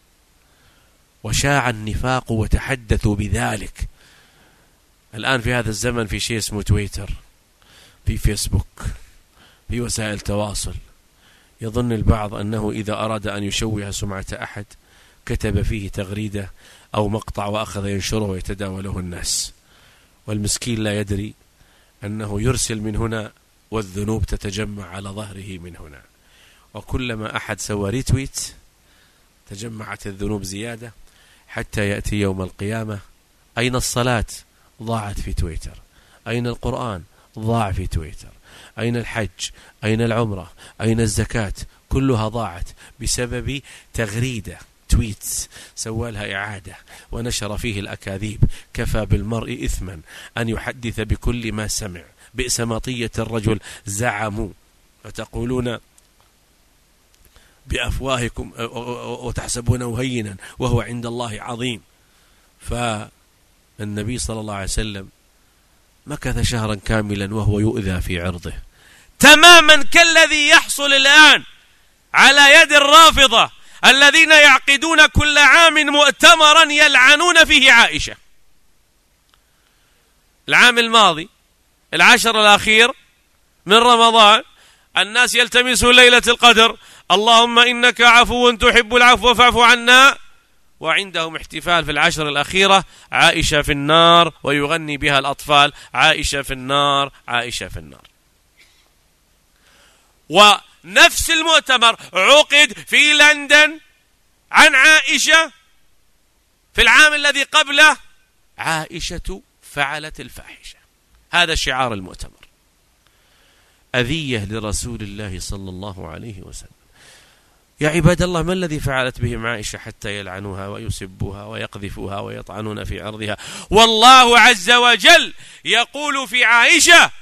وشاع النفاق وتحدثوا بذلك. الآن في هذا الزمن في شيء اسمه تويتر، في فيسبوك، في وسائل تواصل. يظن البعض أنه إذا أراد أن يشوه سمعة أحد كتب فيه تغريدة أو مقطع وأخذ ينشره ويتداوله الناس، والمسكين لا يدري أنه يرسل من هنا والذنوب تتجمع على ظهره من هنا. وكلما أحد سوى ريتويت تجمعت الذنوب زيادة، حتى يأتي يوم القيامة أين الصلاة؟ ضاعت في تويتر. أين القرآن؟ ضاع في تويتر. أين الحج؟ أين العمرة؟ أين الزكاة؟ كلها ضاعت بسبب تغريدة، تويتس سوى لها إعادة ونشر فيه الأكاذيب. كفى بالمرء إثما أن يحدث بكل ما سمع، بئس مطية الرجل زعموا فتقولون بأفواهكم وتحسبونه هينا وهو عند الله عظيم. فالنبي صلى الله عليه وسلم مكث شهرا كاملا وهو يؤذى في عرضه، تماما كالذي يحصل الآن على يد الرافضة الذين يعقدون كل عام مؤتمرا يلعنون فيه عائشة. العام الماضي العشر الأخير من رمضان الناس يلتمسوا ليلة القدر، اللهم إنك عفو تحب العفو فاعف عنا، وعندهم احتفال في العشر الأخيرة عائشة في النار، ويغني بها الأطفال عائشة في النار عائشة في النار. ونفس المؤتمر عقد في لندن عن عائشة في العام الذي قبله، عائشة فعلت الفاحشة. هذا شعار المؤتمر، أذية لرسول الله صلى الله عليه وسلم. يا عباد الله، ما الذي فعلت بهم عائشة حتى يلعنوها ويسبوها ويقذفوها ويطعنون في عرضها؟ والله عز وجل يقول في عائشة: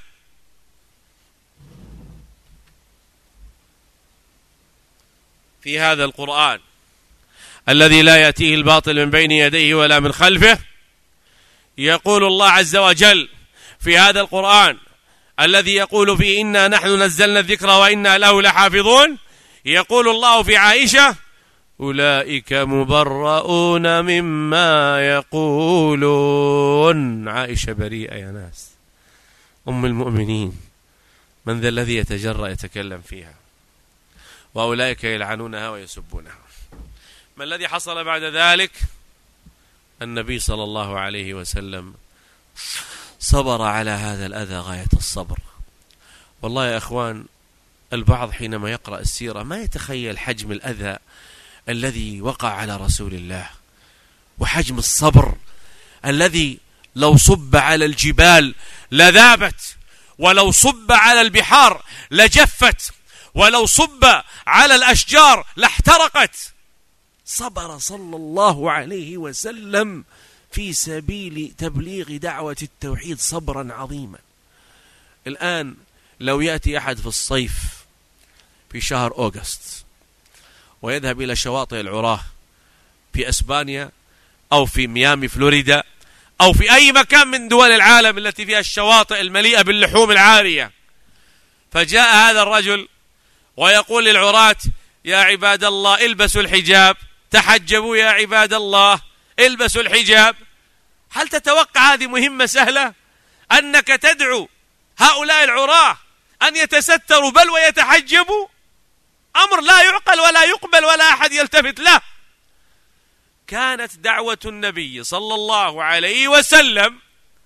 في هذا القرآن الذي لا يأتيه الباطل من بين يديه ولا من خلفه، يقول الله عز وجل في هذا القرآن الذي يقول فيه إنا نحن نزلنا الذكر وإنا له لحافظون، يقول الله في عائشة: أولئك مبرؤون مما يقولون. عائشة بريئة يا ناس، أم المؤمنين، من ذا الذي يتجرأ يتكلم فيها؟ وأولئك يلعنونها ويسبونها. ما الذي حصل بعد ذلك؟ النبي صلى الله عليه وسلم صبر على هذا الأذى غاية الصبر. والله يا أخوان، البعض حينما يقرأ السيرة ما يتخيل حجم الأذى الذي وقع على رسول الله، وحجم الصبر الذي لو صب على الجبال لذابت، ولو صب على البحار لجفت، ولو صب على الأشجار لاحترقت. صبر صلى الله عليه وسلم في سبيل تبليغ دعوة التوحيد صبرا عظيما. الآن لو يأتي أحد في الصيف في شهر أغسطس ويذهب إلى شواطئ العراه في أسبانيا أو في ميامي فلوريدا أو في أي مكان من دول العالم التي فيها الشواطئ المليئة باللحوم العارية، فجاء هذا الرجل ويقول للعراة: يا عباد الله البسوا الحجاب، تحجبوا يا عباد الله، البسوا الحجاب. هل تتوقع هذه مهمة سهلة؟ أنك تدعو هؤلاء العراة أن يتستروا بل ويتحجبوا؟ أمر لا يعقل ولا يقبل ولا أحد يلتفت له. كانت دعوة النبي صلى الله عليه وسلم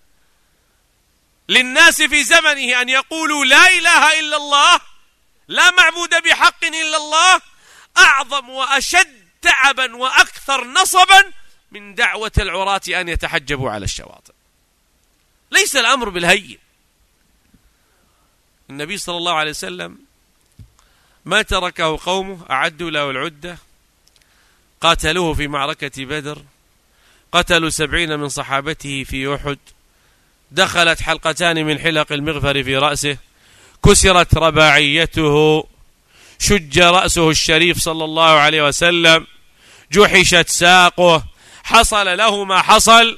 للناس في زمنه أن يقولوا لا إله إلا الله، لا معبود بحق إلا الله، أعظم وأشد تعبا وأكثر نصبا من دعوة العراة أن يتحجبوا على الشواطئ. ليس الأمر بالهين. النبي صلى الله عليه وسلم ما تركه قومه، أعدوا له العدة، قاتلوه في معركة بدر، قتلوا سبعين من صحابته في أحد، دخلت حلقتان من حلق المغفر في رأسه، كسرت رباعيته، شج رأسه الشريف صلى الله عليه وسلم، جحشت ساقه، حصل له ما حصل،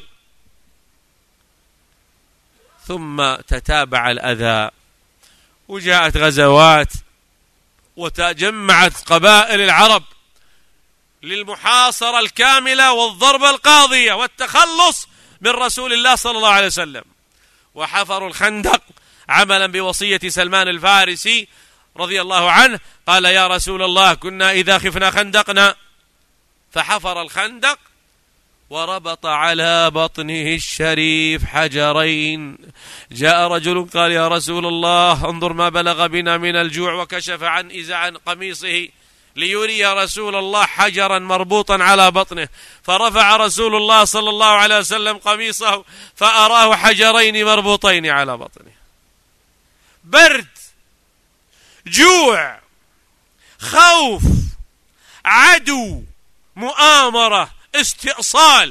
ثم تتابع الأذى وجاءت غزوات وتجمعت قبائل العرب للمحاصرة الكاملة والضربة القاضية والتخلص من رسول الله صلى الله عليه وسلم، وحفروا الخندق عملا بوصية سلمان الفارسي رضي الله عنه، قال يا رسول الله كنا إذا خفنا خندقنا، فحفر الخندق وربط على بطنه الشريف حجرين. جاء رجل قال يا رسول الله انظر ما بلغ بنا من الجوع، وكشف عن إذا عن قميصه ليري يا رسول الله حجرا مربوطا على بطنه، فرفع رسول الله صلى الله عليه وسلم قميصه فأراه حجرين مربوطين على بطنه. برد، جوع، خوف، عدو، مؤامرة، استئصال.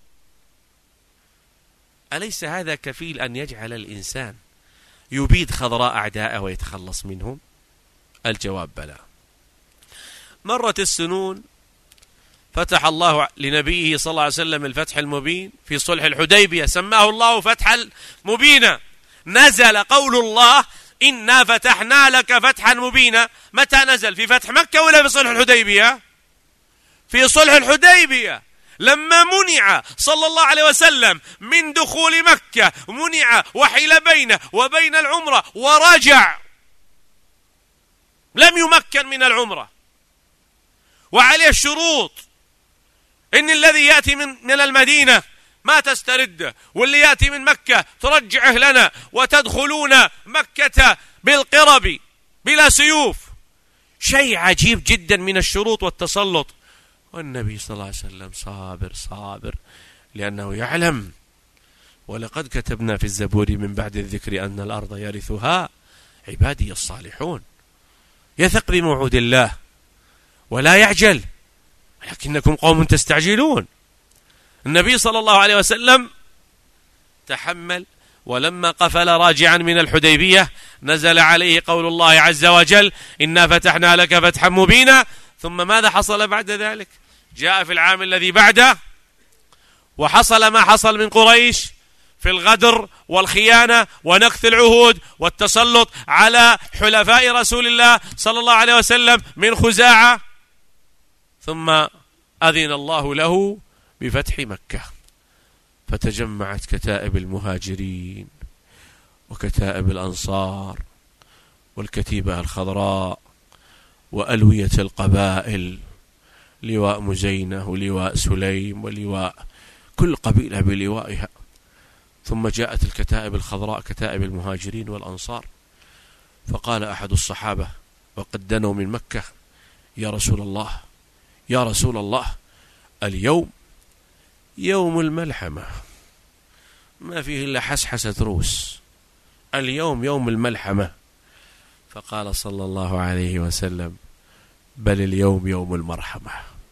أليس هذا كفيل أن يجعل الإنسان يبيد خضراء أعداءه ويتخلص منهم؟ الجواب بلى. مرت السنون، فتح الله لنبيه صلى الله عليه وسلم الفتح المبين في صلح الحديبية، سماه الله فتحا مبينا. نزل قول الله إنا فتحنا لك فتحا مبينا. متى نزل؟ في فتح مكة ولا في صلح الحديبية؟ في صلح الحديبية، لما منع صلى الله عليه وسلم من دخول مكة، منع وحيل بينه وبين العمرة ورجع، لم يمكن من العمرة، وعليه الشروط إن الذي يأتي من, من المدينة ما تسترده، واللي يأتي من مكة ترجعه لنا، وتدخلون مكة بالقرب بلا سيوف. شيء عجيب جدا من الشروط والتسلط. والنبي صلى الله عليه وسلم صابر صابر، لأنه يعلم ولقد كتبنا في الزبور من بعد الذكر أن الأرض يرثها عبادي الصالحون. يثق بموعود الله ولا يعجل، ولكنكم قوم تستعجلون. النبي صلى الله عليه وسلم تحمل، ولما قفل راجعا من الحديبية نزل عليه قول الله عز وجل إنا فتحنا لك فتحا مبينا. ثم ماذا حصل بعد ذلك؟ جاء في العام الذي بعده وحصل ما حصل من قريش في الغدر والخيانة ونكث العهود والتسلط على حلفاء رسول الله صلى الله عليه وسلم من خزاعة. ثم أذن الله له بفتح مكة، فتجمعت كتائب المهاجرين وكتائب الأنصار والكتيبة الخضراء وألوية القبائل، لواء مزينة ولواء سليم ولواء كل قبيلة بلوائها. ثم جاءت الكتائب الخضراء كتائب المهاجرين والأنصار، فقال أحد الصحابة وقد دنوا من مكة يا رسول الله يا رسول الله اليوم يوم الملحمة، ما فيه إلا حسحسة روس، اليوم يوم الملحمة. فقال صلى الله عليه وسلم بل اليوم يوم المرحمة.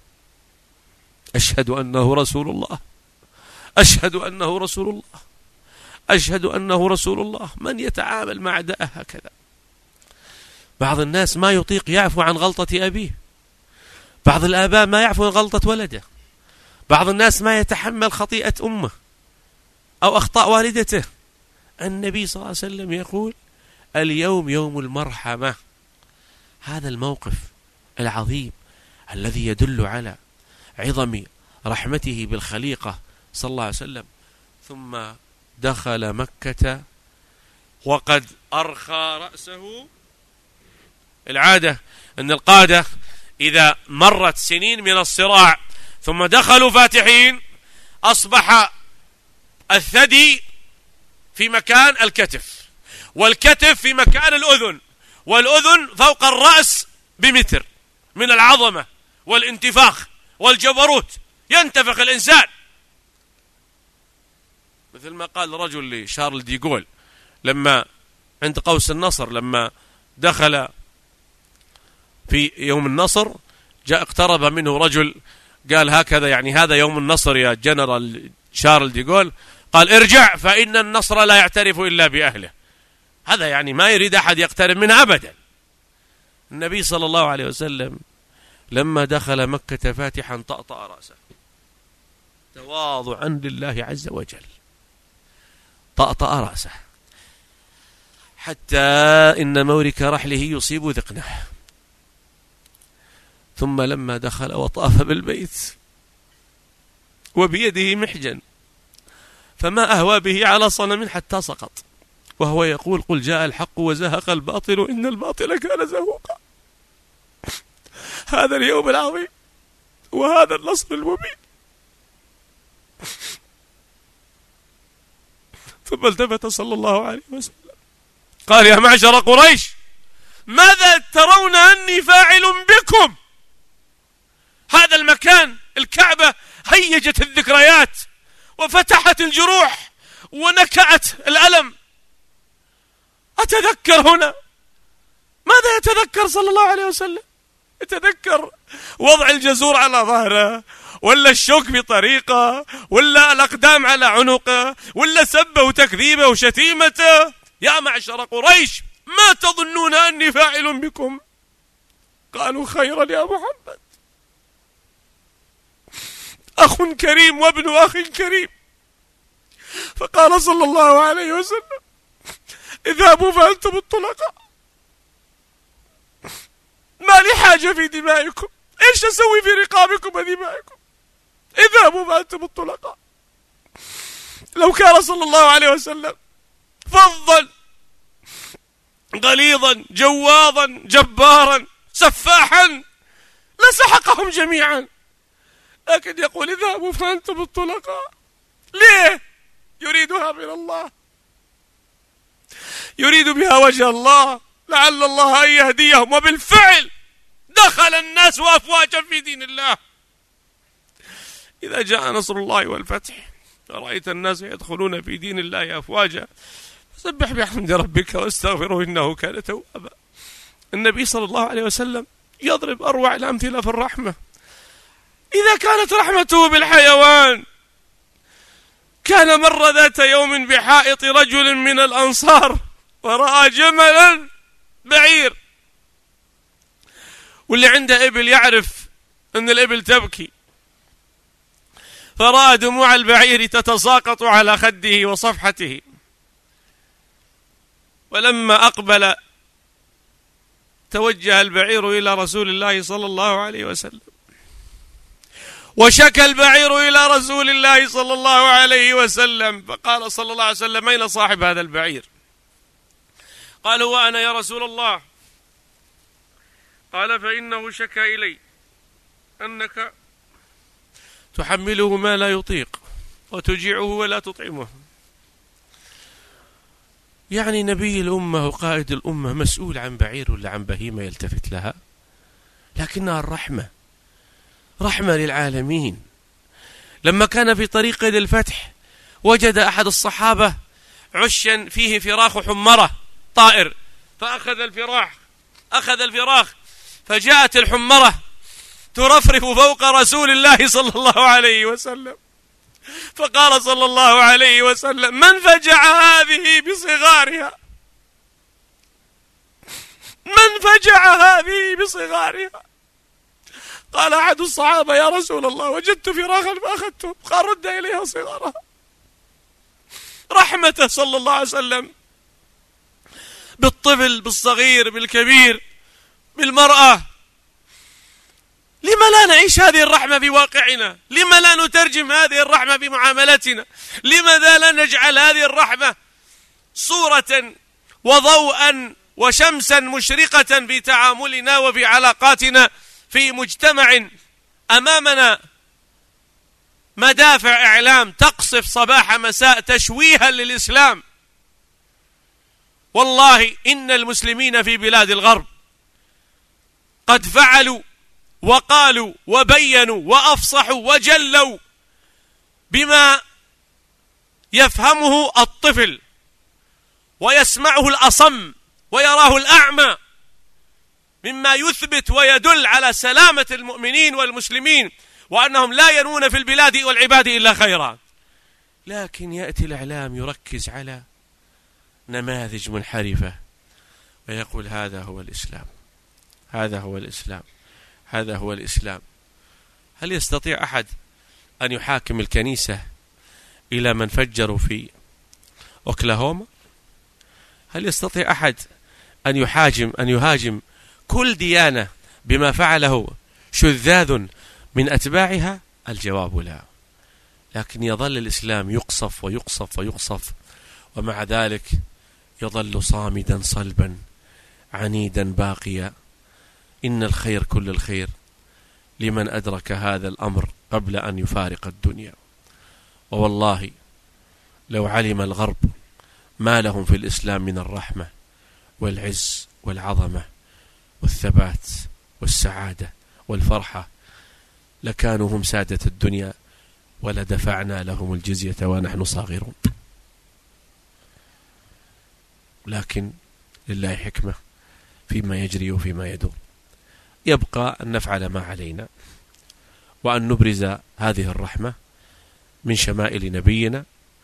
أشهد أنه رسول الله، أشهد أنه رسول الله، أشهد أنه رسول الله. من يتعامل مع أعدائه هكذا؟ بعض الناس ما يطيق يعفو عن غلطة أبيه، بعض الآباء ما يعفو عن غلطة ولده، بعض الناس ما يتحمل خطيئة أمه أو أخطاء والدته. النبي صلى الله عليه وسلم يقول اليوم يوم المرحمة. هذا الموقف العظيم الذي يدل على عظم رحمته بالخليقة صلى الله عليه وسلم. ثم دخل مكة وقد أرخى رأسه. العادة أن القادة إذا مرت سنين من الصراع ثم دخلوا فاتحين أصبح الثدي في مكان الكتف، والكتف في مكان الأذن، والأذن فوق الرأس بمتر من العظمة والانتفاخ والجبروت، ينتفخ الإنسان. مثل ما قال رجل لشارل ديغول لما عند قوس النصر، لما دخل في يوم النصر جاء اقترب منه رجل قال هكذا يعني هذا يوم النصر يا جنرال شارل ديغول، قال ارجع فإن النصر لا يعترف إلا بأهله. هذا يعني ما يريد أحد يقترب منه أبدا. النبي صلى الله عليه وسلم لما دخل مكة فاتحا طأطأ رأسه تواضعا لله عز وجل، طأطأ رأسه حتى إن مورك رحله يصيب ذقنه. ثم لما دخل وطاف بالبيت وبيده محجن فما أهوى به على صنم حتى سقط وهو يقول قل جاء الحق وزهق الباطل إن الباطل كان زهوقا. هذا اليوم العظيم وهذا النصر المبين. ثم التفت صلى الله عليه وسلم قال يا معشر قريش ماذا ترون أني فاعل بكم؟ هذا المكان الكعبة هيجت الذكريات وفتحت الجروح ونكأت الألم. أتذكر هنا ماذا يتذكر صلى الله عليه وسلم؟ يتذكر وضع الجزور على ظهره، ولا الشوك بطريقة، ولا الأقدام على عنقه، ولا سبه وتكذيبه وشتيمته. يا معشر قريش ما تظنون أني فاعل بكم؟ قالوا خيرا يا محمد، أخ كريم وابن أخ كريم. فقال صلى الله عليه وسلم اذهبوا فأنتم الطلقاء، ما لي حاجة في دمائكم، ايش اسوي في رقابكم ودمائكم؟ اذهبوا فأنتم الطلقاء. لو كان صلى الله عليه وسلم فظا غليظا جواظا جبارا سفاحا لسحقهم جميعا، لكن يقول اذهبوا فأنتم الطلقاء. ليه؟ يريدها من الله، يريد بها وجه الله، لعل الله أن يهديهم. وبالفعل دخل الناس أفواجا في دين الله. إذا جاء نصر الله والفتح رأيت الناس يدخلون في دين الله أفواجا فسبح بحمد ربك واستغفره إنه كان توابا. النبي صلى الله عليه وسلم يضرب أروع الأمثلة في الرحمة. إذا كانت رحمته بالحيوان، كان مر ذات يوم بحائط رجل من الأنصار ورأى جملا بعير، واللي عنده إبل يعرف أن الإبل تبكي، فرأى دموع البعير تتساقط على خده وصفحته. ولما أقبل توجه البعير إلى رسول الله صلى الله عليه وسلم، وشكى البعير إلى رسول الله صلى الله عليه وسلم، فقال صلى الله عليه وسلم أين صاحب هذا البعير؟ قال هو أنا يا رسول الله. قال فإنه شكى إلي أنك تحمله ما لا يطيق وتجيعه ولا تطعمه. يعني نبي الأمة وقائد الأمة مسؤول عن بعير ولا عن بهيمة يلتفت لها؟ لكنها الرحمة، رحمة للعالمين. لما كان في طريق الفتح وجد أحد الصحابة عشا فيه فراخ حمرة طائر، فأخذ الفراخ أخذ الفراخ فجاءت الحمرة ترفرف فوق رسول الله صلى الله عليه وسلم، فقال صلى الله عليه وسلم من فجع هذه بصغارها؟ من فجع هذه بصغارها؟ قال أحد الصحابة يا رسول الله وجدت فراخا فأخذته، قال رد إليها صغارها. رحمته صلى الله عليه وسلم بالطفل بالصغير بالكبير بالمرأة. لما لا نعيش هذه الرحمة في واقعنا؟ لما لا نترجم هذه الرحمة في معاملتنا؟ لماذا لا نجعل هذه الرحمة صورة وضوءا وشمسا مشرقة في تعاملنا وفي علاقاتنا في مجتمع أمامنا مدافع إعلام تقصف صباح مساء تشويها للإسلام؟ والله إن المسلمين في بلاد الغرب قد فعلوا وقالوا وبينوا وأفصحوا وجلوا بما يفهمه الطفل ويسمعه الأصم ويراه الأعمى، مما يثبت ويدل على سلامة المؤمنين والمسلمين وأنهم لا ينوون في البلاد والعباد إلا خيرا. لكن يأتي الإعلام يركز على نماذج منحرفة ويقول هذا هو الإسلام، هذا هو الإسلام، هذا هو الإسلام. هل يستطيع أحد أن يحاكم الكنيسة إلى من فجروا في أوكلاهوما؟ هل يستطيع أحد أن يحاجم أن يهاجم كل ديانة بما فعله شذاذ من أتباعها؟ الجواب لا. لكن يظل الإسلام يقصف ويقصف ويقصف، ومع ذلك يظل صامدا صلبا عنيدا باقيا. إن الخير كل الخير لمن أدرك هذا الأمر قبل أن يفارق الدنيا. ووالله لو علم الغرب ما لهم في الإسلام من الرحمة والعز والعظمة والثبات والسعادة والفرحة لكانوا هم سادة الدنيا ولدفعنا لهم الجزية ونحن صاغرون. لكن لله حكمة فيما يجري وفيما يدور. يبقى أن نفعل ما علينا وأن نبرز هذه الرحمة من شمائل نبينا،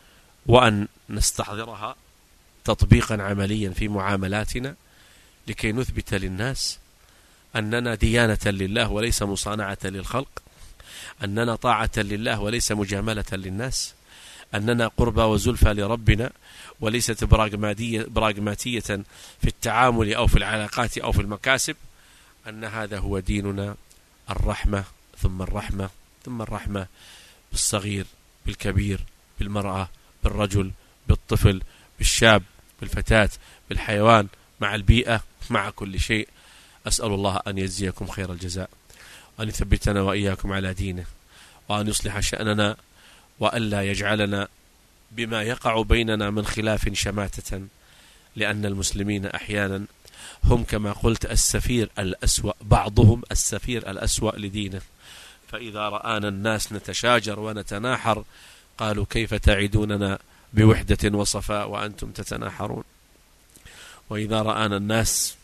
وأن نستحضرها تطبيقا عمليا في معاملاتنا لكي نثبت للناس أننا ديانة لله وليس مصانعة للخلق، أننا طاعة لله وليس مجاملة للناس، أننا قربى وزلفى لربنا وليست براغماتية في التعامل أو في العلاقات أو في المكاسب، أن هذا هو ديننا، الرحمة ثم الرحمة ثم الرحمة بالصغير بالكبير بالمرأة بالرجل بالطفل بالشاب بالفتاة بالحيوان مع البيئة مع كل شيء. أسأل الله أن يجزيكم خير الجزاء، وأن يثبتنا وإياكم على دينه، وأن يصلح شأننا، وألا يجعلنا بما يقع بيننا من خلاف شماتة، لأن المسلمين أحيانا هم كما قلت السفير الأسوأ، بعضهم السفير الأسوأ لدينه. فإذا رآنا الناس نتشاجر ونتناحر قالوا كيف تعدوننا بوحدة وصفاء وأنتم تتناحرون. وإذا رآنا الناس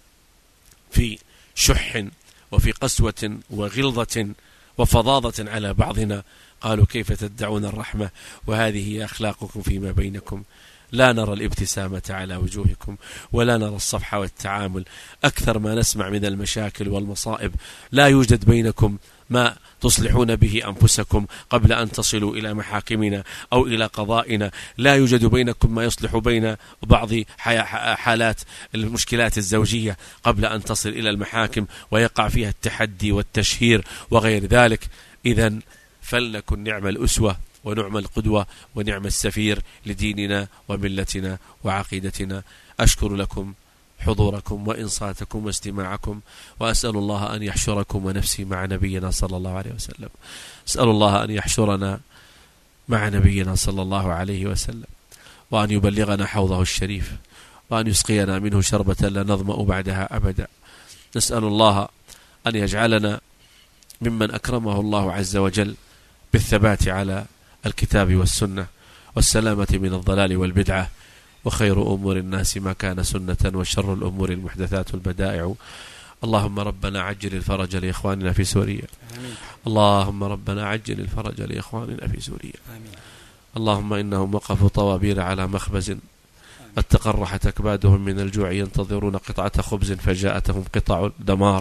في شح وفي قسوة وغلظة وفظاظة على بعضنا قالوا كيف تدعون الرحمة وهذه هي أخلاقكم فيما بينكم. لا نرى الابتسامة على وجوهكم ولا نرى الصفح والتعامل. أكثر ما نسمع من المشاكل والمصائب لا يوجد بينكم ما تصلحون به أنفسكم قبل أن تصلوا إلى محاكمنا أو إلى قضائنا. لا يوجد بينكم ما يصلح بين بعض حالات المشكلات الزوجية قبل أن تصل إلى المحاكم ويقع فيها التحدي والتشهير وغير ذلك. إذن فلنكن نعم الأسوة ونعم القدوة ونعم السفير لديننا وملتنا وعقيدتنا. أشكر لكم حضوركم وإنصاتكم واستماعكم، وأسأل الله أن يحشركم ونفسي مع نبينا صلى الله عليه وسلم. أسأل الله أن يحشرنا مع نبينا صلى الله عليه وسلم، وأن يبلغنا حوضه الشريف، وأن يسقينا منه شربة لا نظمأ بعدها أبدا. نسأل الله أن يجعلنا ممن أكرمه الله عز وجل بالثبات على الكتاب والسنة والسلامة من الضلال والبدعة. وخير أمور الناس ما كان سنة، وشر الأمور المحدثات البدائع. اللهم ربنا عجل الفرج لإخواننا في سوريا. آمين. اللهم ربنا عجل الفرج لإخواننا في سوريا. آمين. اللهم إنهم وقفوا طوابير على مخبز قد تقرحت أكبادهم من الجوع ينتظرون قطعة خبز فجاءتهم قطع دمار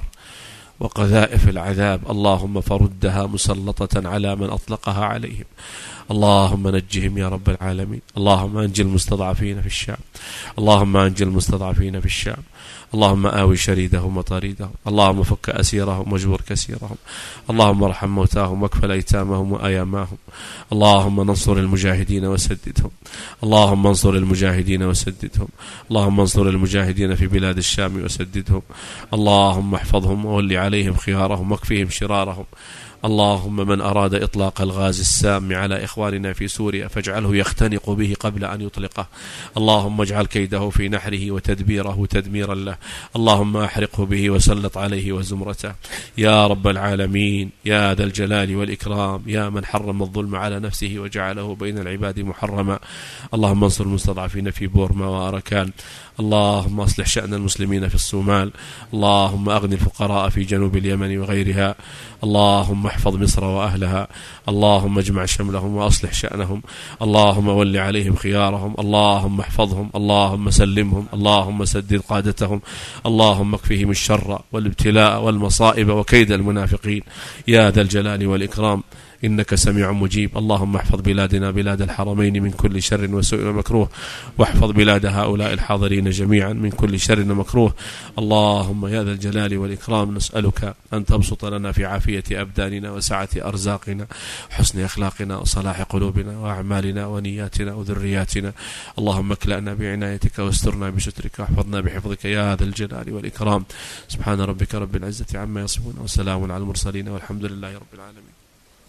وقذائف العذاب. اللهم فردها مسلطة على من أطلقها عليهم. اللهم نجهم يا رب العالمين. اللهم أنجي المستضعفين في الشام. اللهم أنجي المستضعفين في الشام. اللهم آوي شريدهم وطريدهم. اللهم فك أسيرهم واجبر كسيرهم. اللهم ارحم موتاهم واكفل أيتامهم وأياماهم. اللهم انصر المجاهدين وسددهم. اللهم انصر المجاهدين وسددهم. اللهم انصر المجاهدين في بلاد الشام وسددهم. اللهم احفظهم وولي عليهم خيارهم واكفهم شرارهم. اللهم من أراد إطلاق الغاز السام على إخواننا في سوريا فاجعله يختنق به قبل أن يطلقه. اللهم اجعل كيده في نحره وتدبيره تدميرا له. اللهم أحرقه به وسلط عليه وزمرته يا رب العالمين يا ذا الجلال والإكرام يا من حرم الظلم على نفسه وجعله بين العباد محرما. اللهم انصر المستضعفين في بورما وأركان. اللهم أصلح شأن المسلمين في الصومال. اللهم أغني الفقراء في جنوب اليمن وغيرها. اللهم احفظ مصر وأهلها. اللهم اجمع شملهم وأصلح شأنهم. اللهم ول عليهم خيارهم. اللهم احفظهم. اللهم سلمهم. اللهم سدد قادتهم. اللهم اكفهم الشر والابتلاء والمصائب وكيد المنافقين يا ذا الجلال والإكرام إنك سميع مجيب. اللهم احفظ بلادنا بلاد الحرمين من كل شر وسوء ومكروه، واحفظ بلاد هؤلاء الحاضرين جميعا من كل شر ومكروه. اللهم يا ذا الجلال والإكرام نسألك أن تبسط لنا في عافية أبداننا وسعة أرزاقنا حسن أخلاقنا وصلاح قلوبنا وأعمالنا ونياتنا وذرياتنا. اللهم اكلأنا بعنايتك واسترنا بسترك واحفظنا بحفظك يا ذا الجلال والإكرام. سبحان ربك رب العزة عما يصفون وسلام على المرسلين والحمد لله رب العالمين.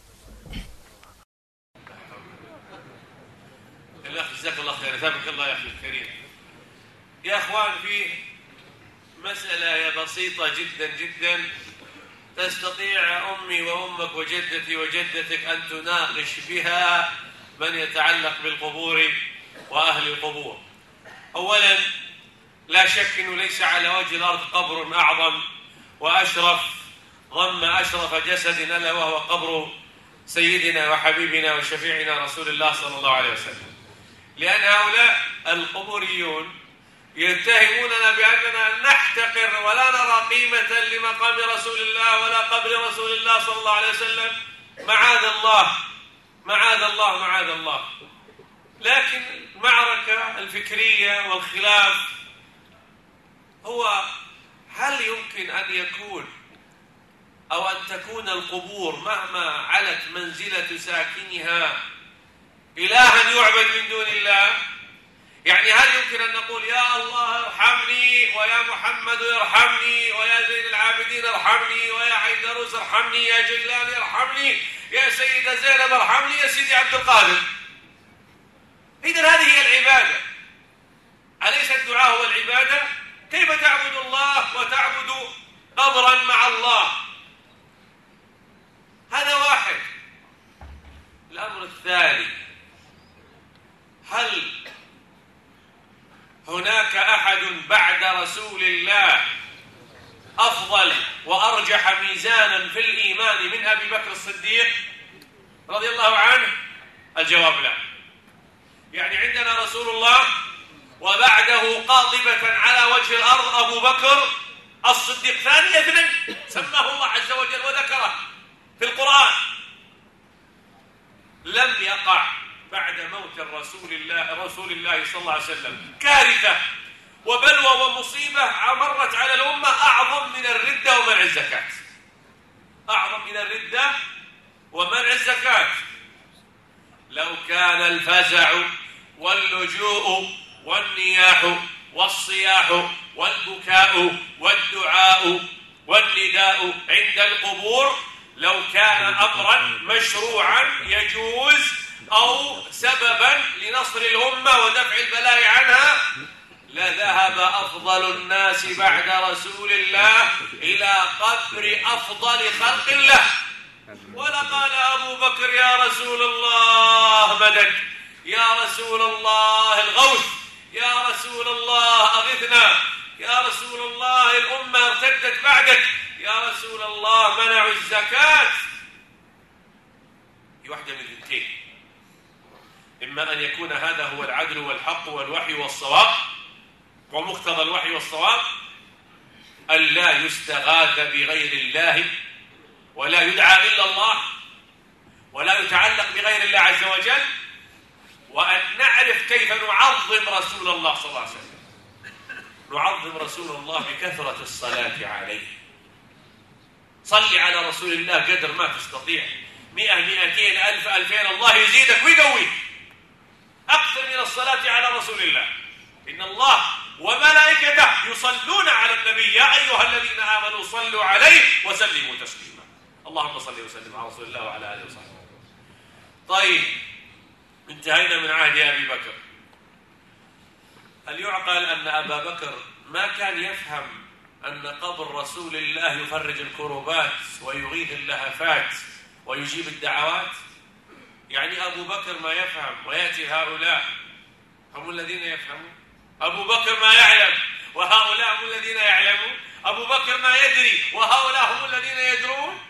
جزاك الله خير. ثابك الله يا أخي الكريم. يا أخوان، في مسألة بسيطة جدا جدا تستطيع أمي وأمك وجدتي وجدتك أن تناقش بها من يتعلق بالقبور وأهل القبور. أولا، لا شك أنه ليس على وجه الأرض قبر أعظم وأشرف ضم أشرف جسد ألا وهو قبر سيدنا وحبيبنا وشفيعنا رسول الله صلى الله عليه وسلم، لأن هؤلاء القبوريون يتهموننا بأننا نحتقر ولا نرى قيمة لمقام رسول الله ولا قبر رسول الله صلى الله عليه وسلم. معاذ الله معاذ الله معاذ الله. لكن المعركة الفكرية والخلاف هو هل يمكن أن يكون أو أن تكون القبور مهما علت منزلة ساكنها إلها يعبد من دون الله؟ يعني هل يمكن أن نقول يا الله ارحمني ويا محمد ارحمني ويا زين العابدين ارحمني ويا حيدروس ارحمني يا جيلاني ارحمني يا سيدة زينب ارحمني يا سيدي عبد القادر؟ إذن هذه هي العبادة. أليس الدعاء هو العبادة؟ كيف تعبد الله وتعبد قبرا مع الله؟ هذا واحد. الأمر الثاني، هل هناك أحد بعد رسول الله أفضل وأرجح ميزانا في الإيمان من أبي بكر الصديق رضي الله عنه؟ الجواب لا. يعني عندنا رسول الله وبعده قاطبة على وجه الأرض أبو بكر الصديق ثاني اثنين سماه الله عز وجل وذكره في القرآن. لم يقع بعد موت الرسول الله رسول الله صلى الله عليه وسلم كارثة وبلوى ومصيبة مرت على الأمة أعظم من الردة ومنع الزكاة. أعظم من الردة ومنع الزكاة. لو كان الفزع واللجوء والنياح والصياح والبكاء والدعاء والنداء عند القبور لو كان أمرا مشروعا يجوز أو سببا لنصر الأمة ودفع البلاء عنها لذهب أفضل الناس بعد رسول الله إلى قبر أفضل خلق الله، ولقال أبو بكر يا رسول الله مدد، يا رسول الله الغوث، يا رسول الله أغثنا، يا رسول الله الأمة ارتدت بعدك، يا رسول الله منعوا الزكاة. في واحدة من الاثنتين، إما أن يكون هذا هو العدل والحق والوحي والصواب ومقتضى الوحي والصواب ألا يستغاث بغير الله ولا يدعى إلا الله ولا يتعلق بغير الله عز وجل، وأن نعرف كيف نعظم رسول الله صلى الله عليه وسلم. نعظم رسول الله بكثرة الصلاة عليه. صل على رسول الله قدر ما تستطيع، مئة مئتين ألف ألفين، الله يزيدك ويقويك. أكثر من الصلاة على رسول الله. إن الله وملائكته يصلون على النبي يا أيها الذين آمنوا صلوا عليه وسلموا تسليما. اللهم صل وسلم على رسول الله وعلى آله وصحبه. طيب، انتهينا من عهد أبي بكر. هل يعقل أن أبا بكر ما كان يفهم أن قبر رسول الله يفرج الكروبات ويغيث اللهفات ويجيب الدعوات؟ يعني أبو بكر ما يفهم ويأتي هؤلاء هم الذين يفهمون. أبو بكر ما يعلم وهؤلاء هم الذين يعلمون. أبو بكر ما يدري وهؤلاء هم الذين يدرون.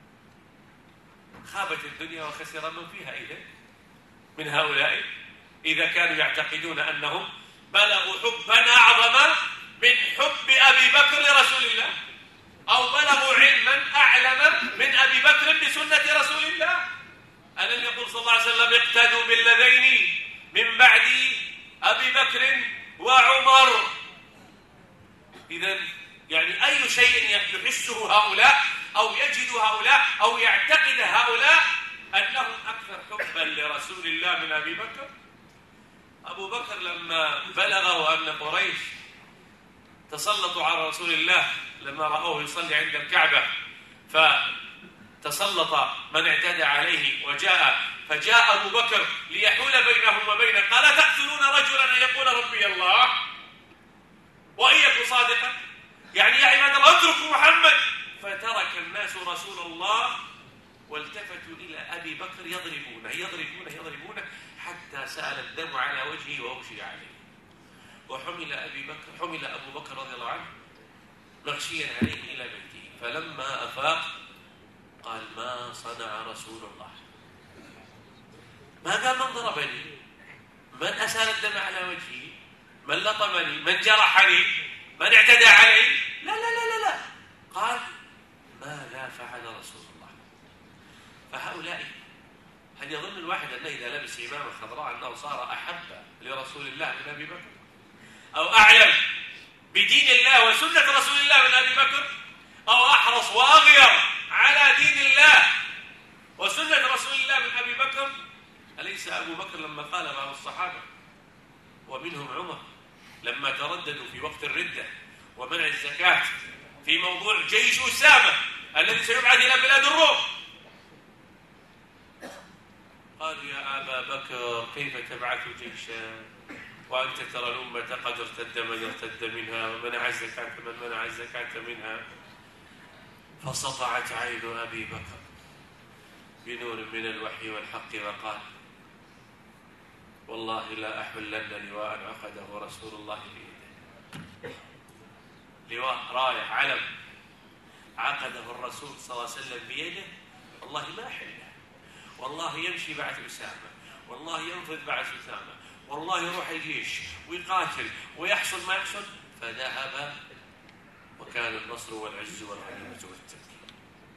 خابت الدنيا وخسر من فيها إذن من هؤلاء إذا كانوا يعتقدون أنهم بلغوا حبا أعظم من حب أبي بكر لرسول الله، أو بلغوا علما أعلم من أبي بكر بسنة رسول الله. ألم يقول صلى الله عليه وسلم اقتدوا بالذين من بعد أبي بكر وعمر؟ إذن يعني أي شيء يحسه هؤلاء أو يجد هؤلاء أو يعتقد هؤلاء أنهم أكثر حبا لرسول الله من أبي بكر؟ أبو بكر لما بلغه أن قريش تسلطوا على رسول الله لما رأوه يصلي عند الكعبة، فتسلط من اعتدى عليه وجاء فجاء أبو بكر ليحول بينهم وبينه، قال تقتلون رجلا أن يقول ربي الله وإن يكن صادقا؟ يعني يا عباد الله اتركوا محمد. فترك الناس رسول الله والتفتوا إلى أبي بكر يضربونه يضربونه يضربونه حتى سال الدم على وجهه وأغشي عليه، وحمل أبي بكر حمل أبو بكر رضي الله عنه مغشيا عليه إلى بيته. فلما أفاق قال ما صنع رسول الله؟ ما قال من ضربني، من أسال الدم على وجهي، من لطمني، من جرحني، من اعتدى علي، لا لا لا لا لا قال ماذا فعل رسول الله؟ فهؤلاء هل يظن الواحد أنه إذا لبس عمامة خضراء أنه صار أحب لرسول الله من أبي بكر، أو أعلم بدين الله وسنة رسول الله من أبي بكر، أو أحرص وأغير على دين الله وسنة رسول الله من أبي بكر؟ أليس أبو بكر لما قال بعض الصحابة ومنهم عمر لما ترددوا في وقت الردة ومنع الزكاة في موضوع جيش أسامة الذي سيبعث إلى بلاد الروم، قالوا يا أبا بكر كيف تبعث جيشا وأنت ترى الأمة قد ارتد من ارتد منها ومنع الزكاة من منع الزكاة منها؟ فسطعت عين أبي بكر بنور من الوحي والحق وقال والله لا أحملن لواء عقده رسول الله بيده. لواء راية علم عقده الرسول صلى الله عليه وسلم بيده، والله ما أحله، والله يمشي بعد أسامة، والله ينفذ بعد أسامة، والله يروح الجيش ويقاتل ويحصل ما يحصل. فذهب وكان النصر والعز والغنيمة والتمكين.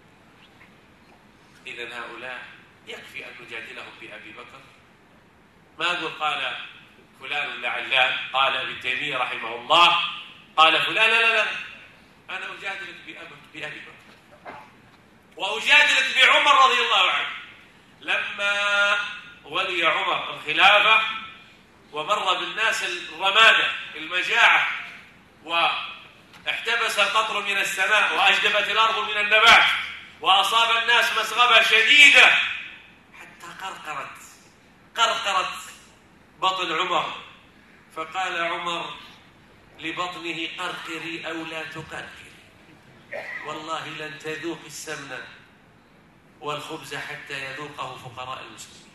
إذن هؤلاء يكفي أن نجادلهم بأبي بكر. ما أقول قال فلان لعلان، قال ابن تيمية رحمه الله قال فلان، لا لا لا أنا أجادلك بأبي بكر وأجادلك بعمر رضي الله عنه. لما ولي عمر الخلافة ومر بالناس الرمادة المجاعة واحتبس القطر من السماء وأجدبت الأرض من النبات وأصاب الناس مسغبة شديدة حتى قرقرت قرقرت بطن عمر، فقال عمر لبطنه قرقري أو لا تقرقري، والله لن تذوق السمن والخبز حتى يذوقه فقراء المسلمين.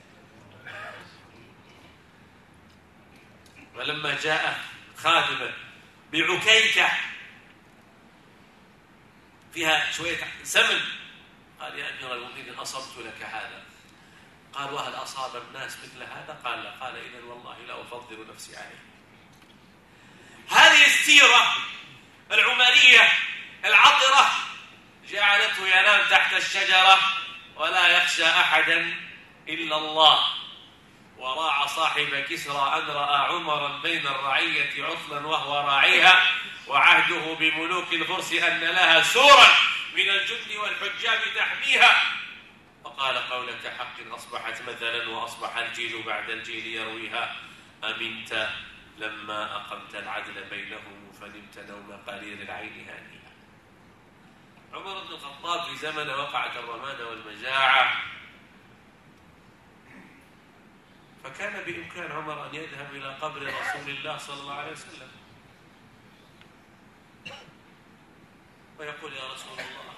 ولما جاء خادمة بعكيكة فيها شوية سمن قال يا أمير المؤمنين أصبت لك هذا. قال وهل أصاب الناس مثل هذا؟ قال لا. قال إذن والله لا أفضل نفسي عليه. هذه السيرة العمرية العطرة جعلته ينام تحت الشجرة ولا يخشى أحدا إلا الله، وراع صاحب كسرى أن رأى عمرا بين الرعية عطلا وهو راعيها، وعهده بملوك الفرس أن لها سورا من الجند والحجاب تحميها، فقال قولة حق أصبحت مثلا وأصبح الجيل بعد الجيل يرويها. أمنت لما أقمت العدل بينهم فنمت نوم قرير العين هانئا. عمر بن الخطاب في زمن وقعت الرمادة والمجاعة، فكان بإمكان عمر أن يذهب إلى قبر رسول الله صلى الله عليه وسلم ويقول: يا رسول الله،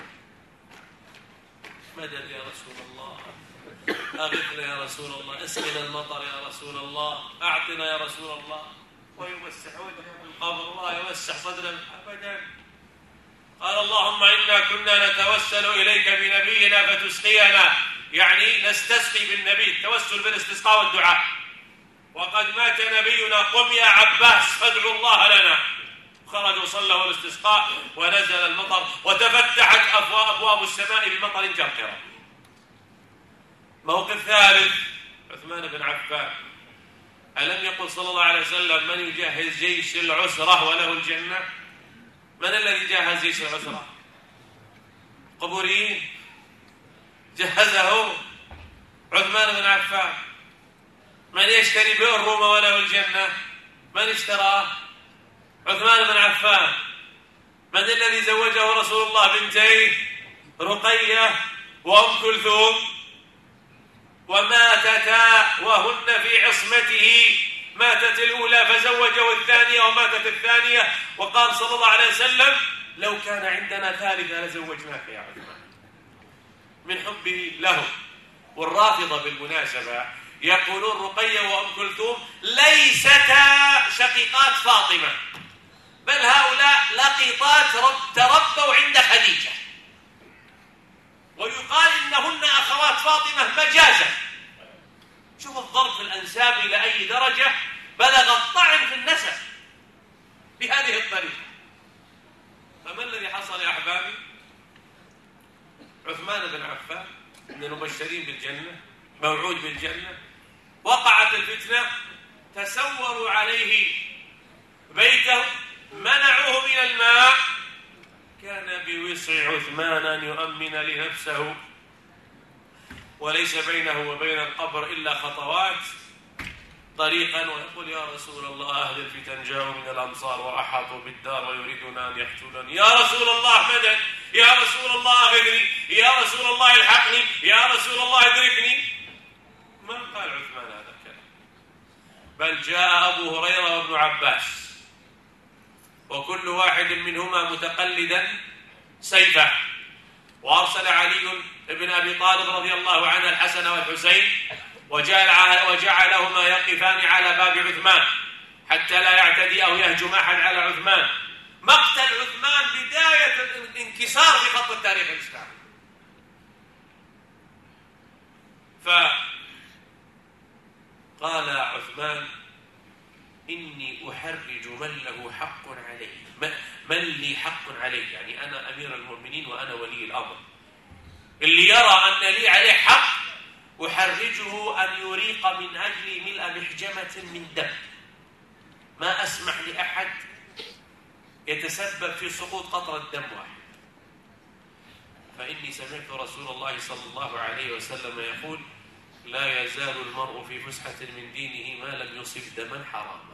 مدد يا رسول الله، أغثنا يا رسول الله، اسقنا المطر يا رسول الله، أعطنا يا رسول الله، ويمسح وجهه القبر الله يمسح صدرا أبدا. قال: اللهم إنا كنا نتوسل إليك بنبينا فتسقينا، يعني نستسقي بالنبي، التوسل بالاستسقاء والدعاء. وقد مات نبينا، قم يا عباس فادعوا الله لنا. خرجوا صلوا الاستسقاء ونزل المطر وتفتحت أبواب السماء بمطر كركرة. موقف ثالث: عثمان بن عفان. ألم يقل صلى الله عليه وسلم: من يجهز جيش العسرة وله الجنة؟ من الذي جهز جيش العسرة؟ قبوريين. جهزه عثمان بن عفان. من يشتري بئر روما وله الجنة؟ من اشتراه؟ عثمان بن عفان. من الذي زوجه رسول الله بنتيه رقية وأم كلثوم وماتتا وهن في عصمته؟ ماتت الأولى فزوجه الثانية وماتت الثانية، وقال صلى الله عليه وسلم: لو كان عندنا ثالثة لزوجناك يا عثمان، من حبه له. والرافضة بالمناسبة يقولون رقية وأم كلثوم ليستا شقيقات فاطمة، بل هؤلاء لقيطات رب تربوا عند خديجة، ويقال إنهن أخوات فاطمة مجازا. شوف الضرب في الأنساب إلى أي درجة بلغ الطعن في النسب بهذه الطريقة. فما الذي حصل يا أحبابي؟ عثمان بن عفان من المبشرين بالجنة، موعود بالجنة، وقعت الفتنة، تسوروا عليه بيته، منعوه من الماء. كان بوسع عثمان أن يؤمن لنفسه، وليس بينه وبين القبر إلا خطوات طريقا، ويقول: يا رسول الله، أهل الفتن جاءوا من الأمصار وأحاطوا بالدار ويريدون أن يقتلوني، يا رسول الله مدد، يا رسول الله أغثني، يا رسول الله الحقني، يا رسول الله ادركني. ما قال عثمان هذا الكلام، بل جاء أبو هريرة وابن عباس، وكل واحد منهما متقلدا سيفه، وأرسل علي بن أبي طالب رضي الله عنه الحسن والحسين، وجعل وجعلهما يقفان على باب عثمان حتى لا يعتدي أو يهجم أحد على عثمان. مقتل عثمان بداية الانكسار في خط التاريخ الإسلامي. فقال عثمان: إني أحرج من له حق عليه، من لي حق عليه، يعني أنا أمير المؤمنين وأنا ولي الأمر، اللي يرى أن لي عليه حق أحرجه أن يريق من أجلي ملء محجمة من دم. ما أسمح لأحد يتسبب في سقوط قطرة دم واحد. فإني سمعت رسول الله صلى الله عليه وسلم يقول: لا يزال المرء في فسحة من دينه ما لم يصب دما حراما.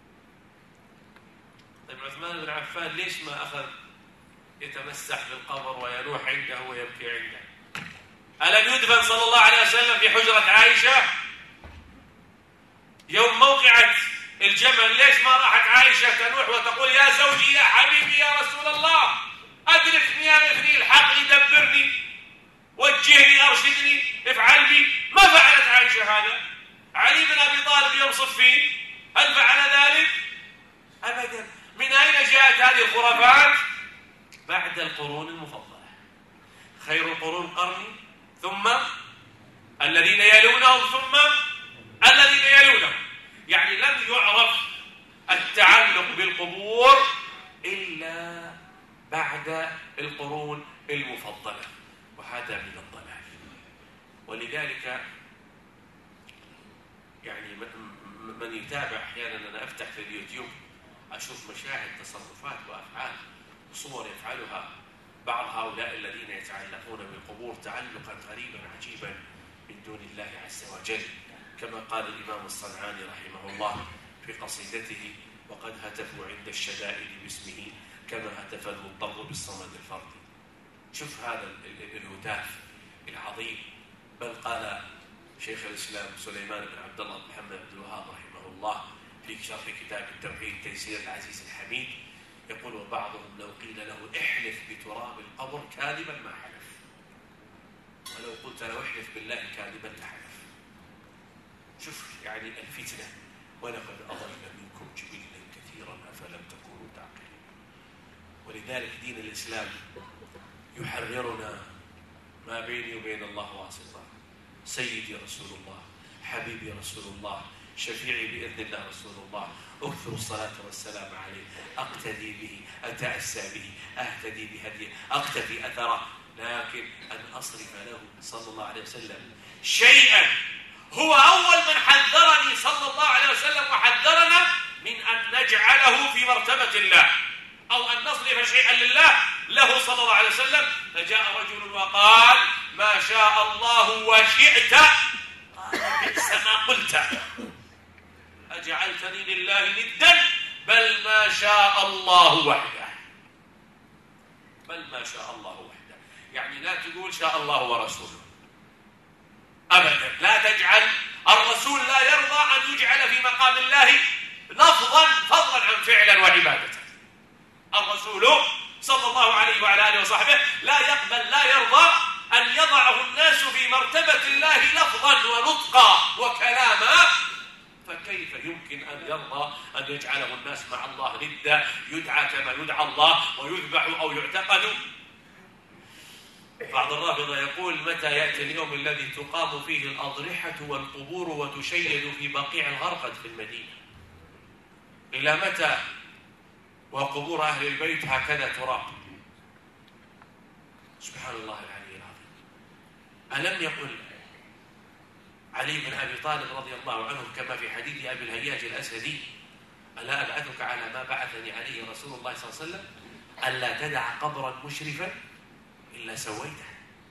طيب عثمان بن عفان ليش ما أخذ يتمسح بالقبر وينوح عنده ويبكي عنده؟ ألم يدفن صلى الله عليه وسلم في حجرة عائشة يوم موقعة الجمل؟ ليش ما راحت عائشة تنوح وتقول: يا زوجي يا حبيبي يا رسول الله، أدركني أغثني، الحقني، دبرني، وجهني، أرشدني، افعل بي؟ ما فعلت عائشة هذا. علي بن أبي طالب يوم صفين هل فعل ذلك؟ أبدا. من أين جاءت هذه الخرافات؟ بعد القرون المفضلة. خير القرون قرني، ثم الذين يلونهم، ثم الذين يلونهم. يعني لم يعرف التعلق بالقبور إلا بعد القرون المفضلة، وهذا من الضلال. ولذلك يعني من يتابع أحيانا، أنا أفتح في اليوتيوب أشوف مشاهد تصرفات وأفعال وصور يفعلها بعض هؤلاء الذين يتعلقون بالقبور تعلقا غريبا عجيبا من دون الله عز وجل، كما قال الإمام الصنعاني رحمه الله في قصيدته: وقد هتفوا عند الشدائد باسمه كما هتف المضطر بالصمد الفردي. شوف هذا الهتاف العظيم. بل قال شيخ الإسلام سليمان بن عبد الله بن محمد بن الوهاب رحمه الله في شرح كتاب التوحيد تيسير العزيز الحميد يقول: وبعضهم لو قيل له احلف بتراب القبر كاذبا ما حلف، ولو قلت له احلف بالله كاذبا لحلف. شوف يعني الفتنة. ولقد أضل منكم جبلا كثيرا أفلم تكونوا تعقلون. ولذلك دين الإسلام يحررنا ما بيني وبين الله واسطة. سيدي رسول الله، حبيبي رسول الله، شفيعي بإذن الله رسول الله، أكثر الصلاة والسلام عليه، أقتدي به، أتأسى به، أهتدي بهديه، أقتفي أثره. لكن أن أصرف له صلى الله عليه وسلم شيئا هو أول من حذرني صلى الله عليه وسلم وحذرنا من أن نجعله في مرتبة الله أو أن نصرف شيئا لله له صلى الله عليه وسلم. فجاء رجل وقال: ما شاء الله وشئت. قال: بئس ما قلت، أجعلتني لله ندا؟ بل ما شاء الله وحده. بل ما شاء الله وحده. يعني لا تقول شاء الله ورسوله أبدا. لا تجعل الرسول، لا يرضى أن يجعل في مقام الله لفظا فضلا عن فعلا وعبادة. الرسول صلى الله عليه وعلى آله وصحبه لا يقبل، لا يرضى أن يضعه الناس في مرتبة الله لفظا ونطقا وكلاما. فكيف يمكن أن يرضى أن يجعله الناس مع الله ندا، يدعى كما يدعى الله ويذبح أو يعتقد؟ بعض الرافضة يقول: متى يأتي اليوم الذي تقام فيه الأضرحة والقبور وتشيد في بقيع الغرقد في المدينة؟ إلى متى وقبور أهل البيت هكذا تراب؟ سبحان الله العلي العظيم. ألم يقل علي بن أبي طالب رضي الله عنه كما في حديث أبي الهياج الأسدي: ألا أبعثك على ما بعثني عليه رسول الله صلى الله عليه وسلم؟ ألا تدع قبرا مشرفا إلا سويته.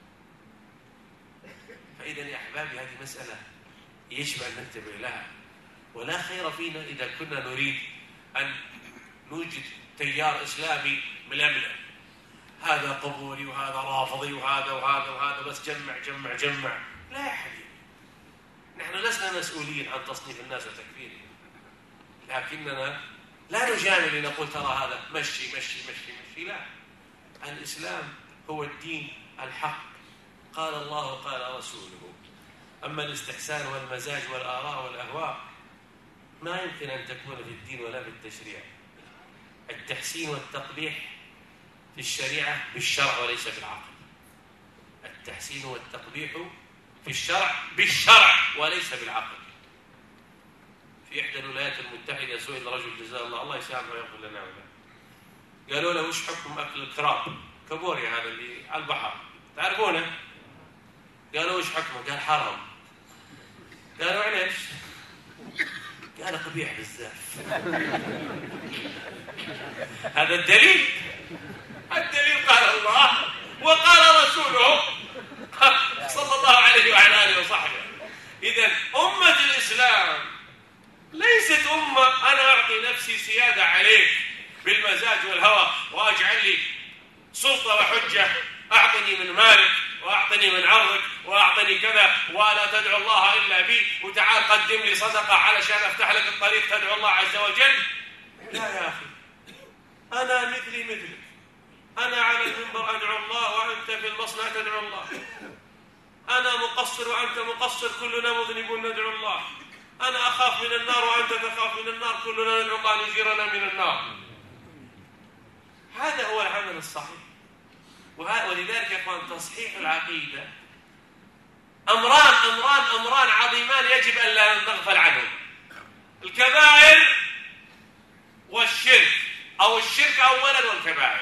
فإذا يا أحبابي هذه مسألة يجب أن ننتبه لها، ولا خير فينا إذا كنا نريد أن نوجد تيار إسلامي ململم، هذا قبوري وهذا رافضي وهذا وهذا وهذا، بس جمع جمع جمع. لا يا حبيبي، نحن لسنا مسؤولين عن تصنيف الناس وتكفيرهم، لكننا لا نجامل لنقول ترى هذا مشي مشي مشي مشي. لا، الإسلام هو الدين الحق، قال الله قال رسوله. أما الاستحسان والمزاج والآراء والأهواء ما يمكن أن تكون في الدين ولا في التشريع. التحسين والتقبيح في الشريعة بالشرع وليس بالعقل. التحسين والتقبيح في الشرع بالشرع وليس بالعقل. في إحدى الولايات المتحدة سئل رجل جزاه الله الله يسامحه ويغفر لنا وله، قالوا له: وش حكم أكل الكراب؟ كابوريا هذا اللي على البحر تعرفونه. قالوا: وش حكمه؟ قال: حرام. قالوا: علاش؟ قال: قبيح بالزاف. هذا الدليل. الدليل قال الله وقال رسوله صلى الله عليه وعلى آله وصحبه. إذن أمة الإسلام ليست أمة أنا أعطي نفسي سيادة عليك بالمزاج والهوى وأجعل لي سلطة وحجة، أعطني من مالك وأعطني من عرضك وأعطني كذا ولا تدعو الله إلا بي، وتعال قدم لي صدقة علشان أفتح لك الطريق تدعو الله عز وجل. لا يا أخي، أنا مثلي مثلك، أنا على المنبر أدعو الله وأنت في المصنع تدعو الله، أنا مقصر وأنت مقصر، كلنا مذنبون ندعو الله، أنا أخاف من النار وأنت تخاف من النار، كلنا ندعو الله أن يجيرنا من النار. هذا هو العمل الصحيح. ولذلك يا أخوان تصحيح العقيدة أمران أمران أمران عظيمان يجب أن لا نغفل عنهم: الكبائر والشرك، أو الشرك أولا والكبائر.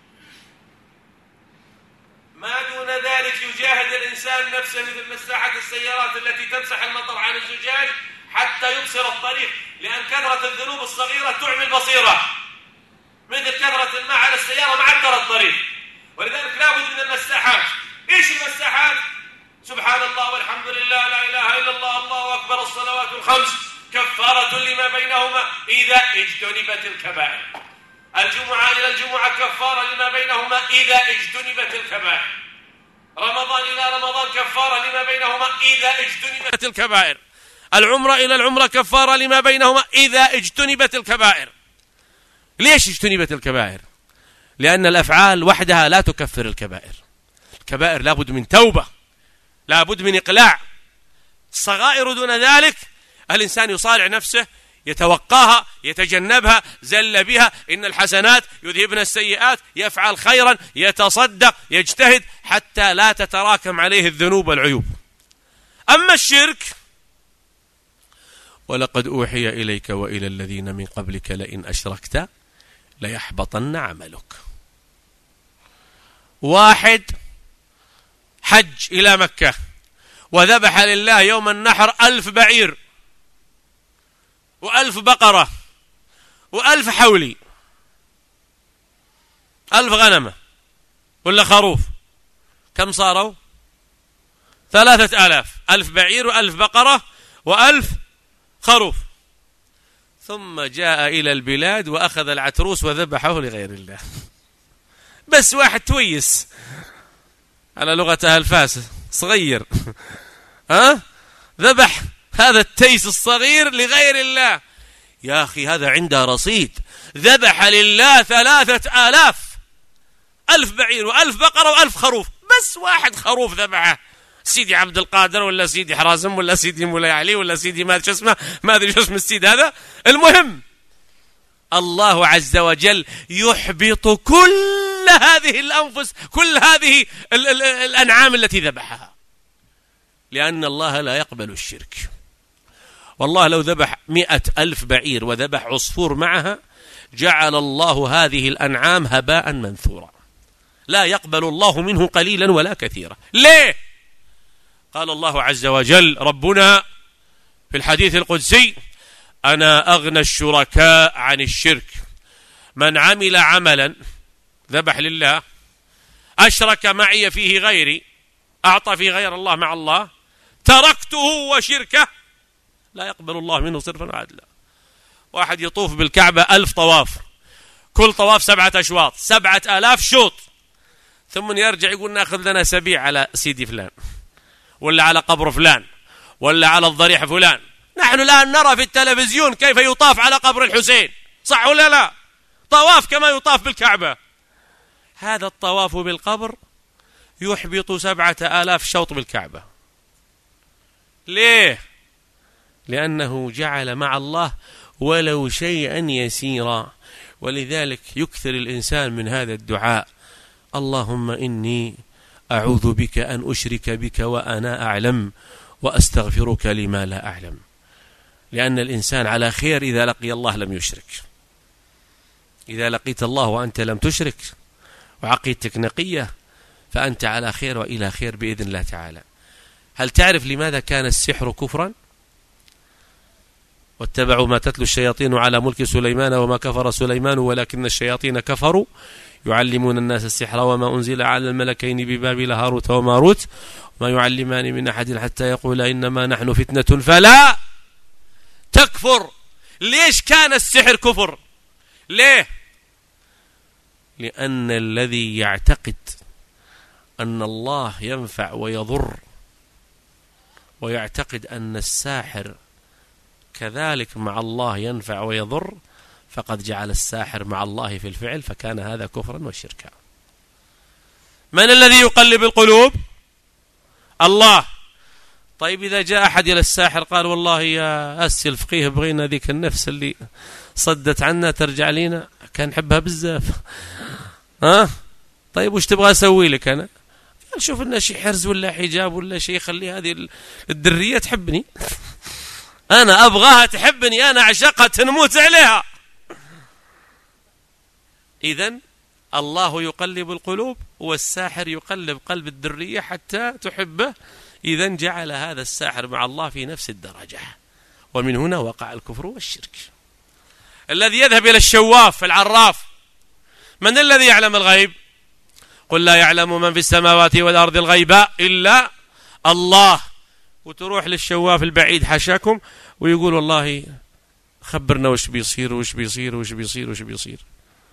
ما دون ذلك يجاهد الإنسان نفسه، مثل مساحة السيارات التي تمسح المطر عن الزجاج حتى يبصر الطريق، لأن كثرة الذنوب الصغيرة تعمي البصيرة، مثل كثرة الماء على السيارة معكر الطريق. ولذلك لا بد من المساحات. إيش المساحات؟ سبحان الله والحمد لله لا إله إلا الله الله أكبر، الصلوات الخمس كفارة لما بينهما إذا اجتنبت الكبائر. الجمعة إلى الجمعة كفارة لما بينهما إذا اجتنبت الكبائر. رمضان إلى رمضان كفارة لما بينهما إذا اجتنبت الكبائر. العمرة إلى العمرة كفارة لما بينهما إذا اجتنبت الكبائر. ليش اجتنبت الكبائر؟ لأن الأفعال وحدها لا تكفر الكبائر. الكبائر لابد من توبة، لابد من إقلاع. الصغائر دون ذلك الإنسان يصارع نفسه، يتوقاها، يتجنبها، زل بها. إن الحسنات يذهبن السيئات، يفعل خيرا، يتصدق، يجتهد حتى لا تتراكم عليه الذنوب والعيوب. أما الشرك، ولقد أوحي إليك وإلى الذين من قبلك لئن أشركت ليحبطن عملك. واحد حج إلى مكة وذبح لله يوم النحر ألف بعير وألف بقرة وألف حولي، ألف غنمة ولا خروف، كم صاروا؟ ثلاثة آلاف. ألف بعير وألف بقرة وألف خروف. ثم جاء إلى البلاد وأخذ العتروس وذبحه لغير الله. بس واحد تويس على لغة أهل فاس صغير، ها ذبح هذا التيس الصغير لغير الله. يا أخي هذا عنده رصيد، ذبح لله ثلاثة آلاف، ألف بعير وألف بقرة وألف خروف. بس واحد خروف ذبحه، سيدي عبد القادر ولا سيدي حرازم ولا سيدي مولاي علي ولا سيدي ما أدري اسمه، ما أدري شو اسم السيد هذا. المهم الله عز وجل يحبط كل هذه الأنفس، كل هذه ال ال الأنعام التي ذبحها، لأن الله لا يقبل الشرك. والله لو ذبح مئة ألف بعير وذبح عصفور معها جعل الله هذه الأنعام هباء منثورا، لا يقبل الله منه قليلا ولا كثيرا. ليه؟ قال الله عز وجل ربنا في الحديث القدسي: أنا أغنى الشركاء عن الشرك، من عمل عملا ذبح لله أشرك معي فيه غيري، أعطى في غير الله مع الله، تركته وشركه لا يقبل الله منه صرفا وعدلا. واحد يطوف بالكعبة ألف طواف، كل طواف سبعة أشواط، سبعة آلاف شوط، ثم يرجع يقول ناخذ لنا سبيع على سيدي فلان ولا على قبر فلان ولا على الضريح فلان. نحن الآن نرى في التلفزيون كيف يطاف على قبر الحسين، صح ولا لا؟ طواف كما يطاف بالكعبة. هذا الطواف بالقبر يحبط سبعة آلاف شوط بالكعبة. ليه؟ لأنه جعل مع الله ولو شيئا يسيرا. ولذلك يكثر الإنسان من هذا الدعاء: اللهم إني أعوذ بك أن أشرك بك وأنا أعلم وأستغفرك لما لا أعلم. لأن الإنسان على خير إذا لقي الله لم يشرك. إذا لقيت الله وأنت لم تشرك وعقيدتك نقية فأنت على خير وإلى خير بإذن الله تعالى. هل تعرف لماذا كان السحر كفرا؟ واتبعوا ما تتلو الشياطين على ملك سليمان وما كفر سليمان ولكن الشياطين كفروا يعلمون الناس السحر وما أنزل على الملكين ببابل هاروت وماروت وما يعلمان من أحد حتى يقول إنما نحن فتنة فلا تكفر. ليش كان السحر كفر؟ ليه؟ لأن الذي يعتقد أن الله ينفع ويضر ويعتقد أن الساحر كذلك مع الله ينفع ويضر فقد جعل الساحر مع الله في الفعل، فكان هذا كفرا وشركا. من الذي يقلب القلوب؟ الله. طيب إذا جاء أحد إلى الساحر قال والله يا أسي الفقيه بغينا ذيك النفس اللي صدت عنا ترجع لينا، كان حبها بزاف، ها طيب وش تبغى أسوي لك أنا؟ قال شوف لنا شيء حرز ولا حجاب ولا شيء خلي هذه الدرية تحبني، أنا أبغاها تحبني، أنا أعشقها تنموت عليها. إذن الله يقلب القلوب والساحر يقلب قلب الدرية حتى تحبه. إذن جعل هذا الساحر مع الله في نفس الدرجة، ومن هنا وقع الكفر والشرك. الذي يذهب إلى الشواف العراف، من الذي يعلم الغيب؟ قل لا يعلم من في السماوات والأرض الغيب إلا الله. وتروح للشواف البعيد حشاكم ويقول والله خبرنا وش بيصير وش بيصير وش بيصير وش بيصير.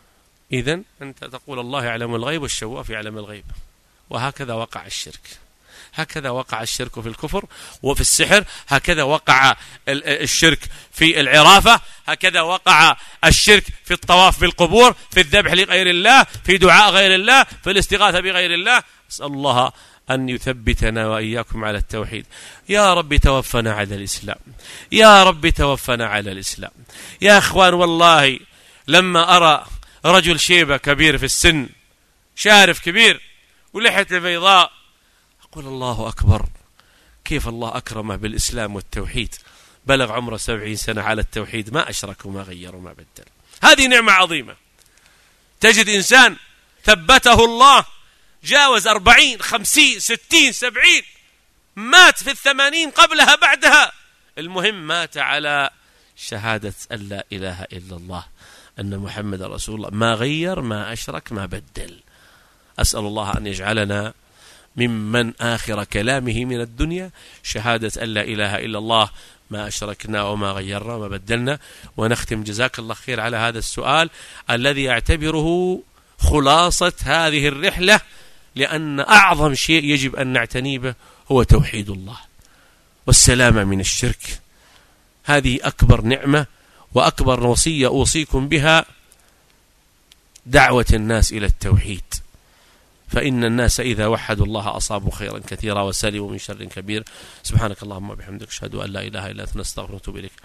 إذن أنت تقول الله يعلم الغيب والشواف يعلم الغيب. وهكذا وقع الشرك، هكذا وقع الشرك في الكفر وفي السحر، هكذا وقع الشرك في العرافة، هكذا وقع الشرك في الطواف بالقبور، في الذبح لغير الله، في دعاء غير الله، في الاستغاثة بغير الله. أسأل الله أن يثبتنا وإياكم على التوحيد. يا رب توفنا على الإسلام، يا رب توفنا على الإسلام. يا أخوان والله لما أرى رجل شيبة كبير في السن، شارف كبير ولحيته بيضاء، أقول الله أكبر، كيف الله أكرمه بالإسلام والتوحيد، بلغ عمره سبعين سنة على التوحيد، ما أشرك وما غير وما بدل. هذه نعمة عظيمة. تجد إنسان ثبته الله جاوز أربعين خمسين ستين سبعين، مات في الثمانين قبلها بعدها، المهم مات على شهادة أن لا إله إلا الله، أن محمد رسول الله، ما غير ما أشرك ما بدل. أسأل الله أن يجعلنا ممن آخر كلامه من الدنيا شهادة أن لا إله إلا الله، ما أشركنا وما غيرنا وما بدلنا. ونختم جزاك الله خير على هذا السؤال الذي أعتبره خلاصة هذه الرحلة، لأن أعظم شيء يجب أن نعتني به هو توحيد الله والسلامة من الشرك. هذه أكبر نعمة وأكبر وصية أوصيكم بها، دعوة الناس إلى التوحيد، فإن الناس إذا وحدوا الله أصابوا خيرا كثيرا وسلموا من شر كبير. سبحانك اللهم وبحمدك، أشهد أن لا إله إلا أنت، نستغفرك ونتوب إليك.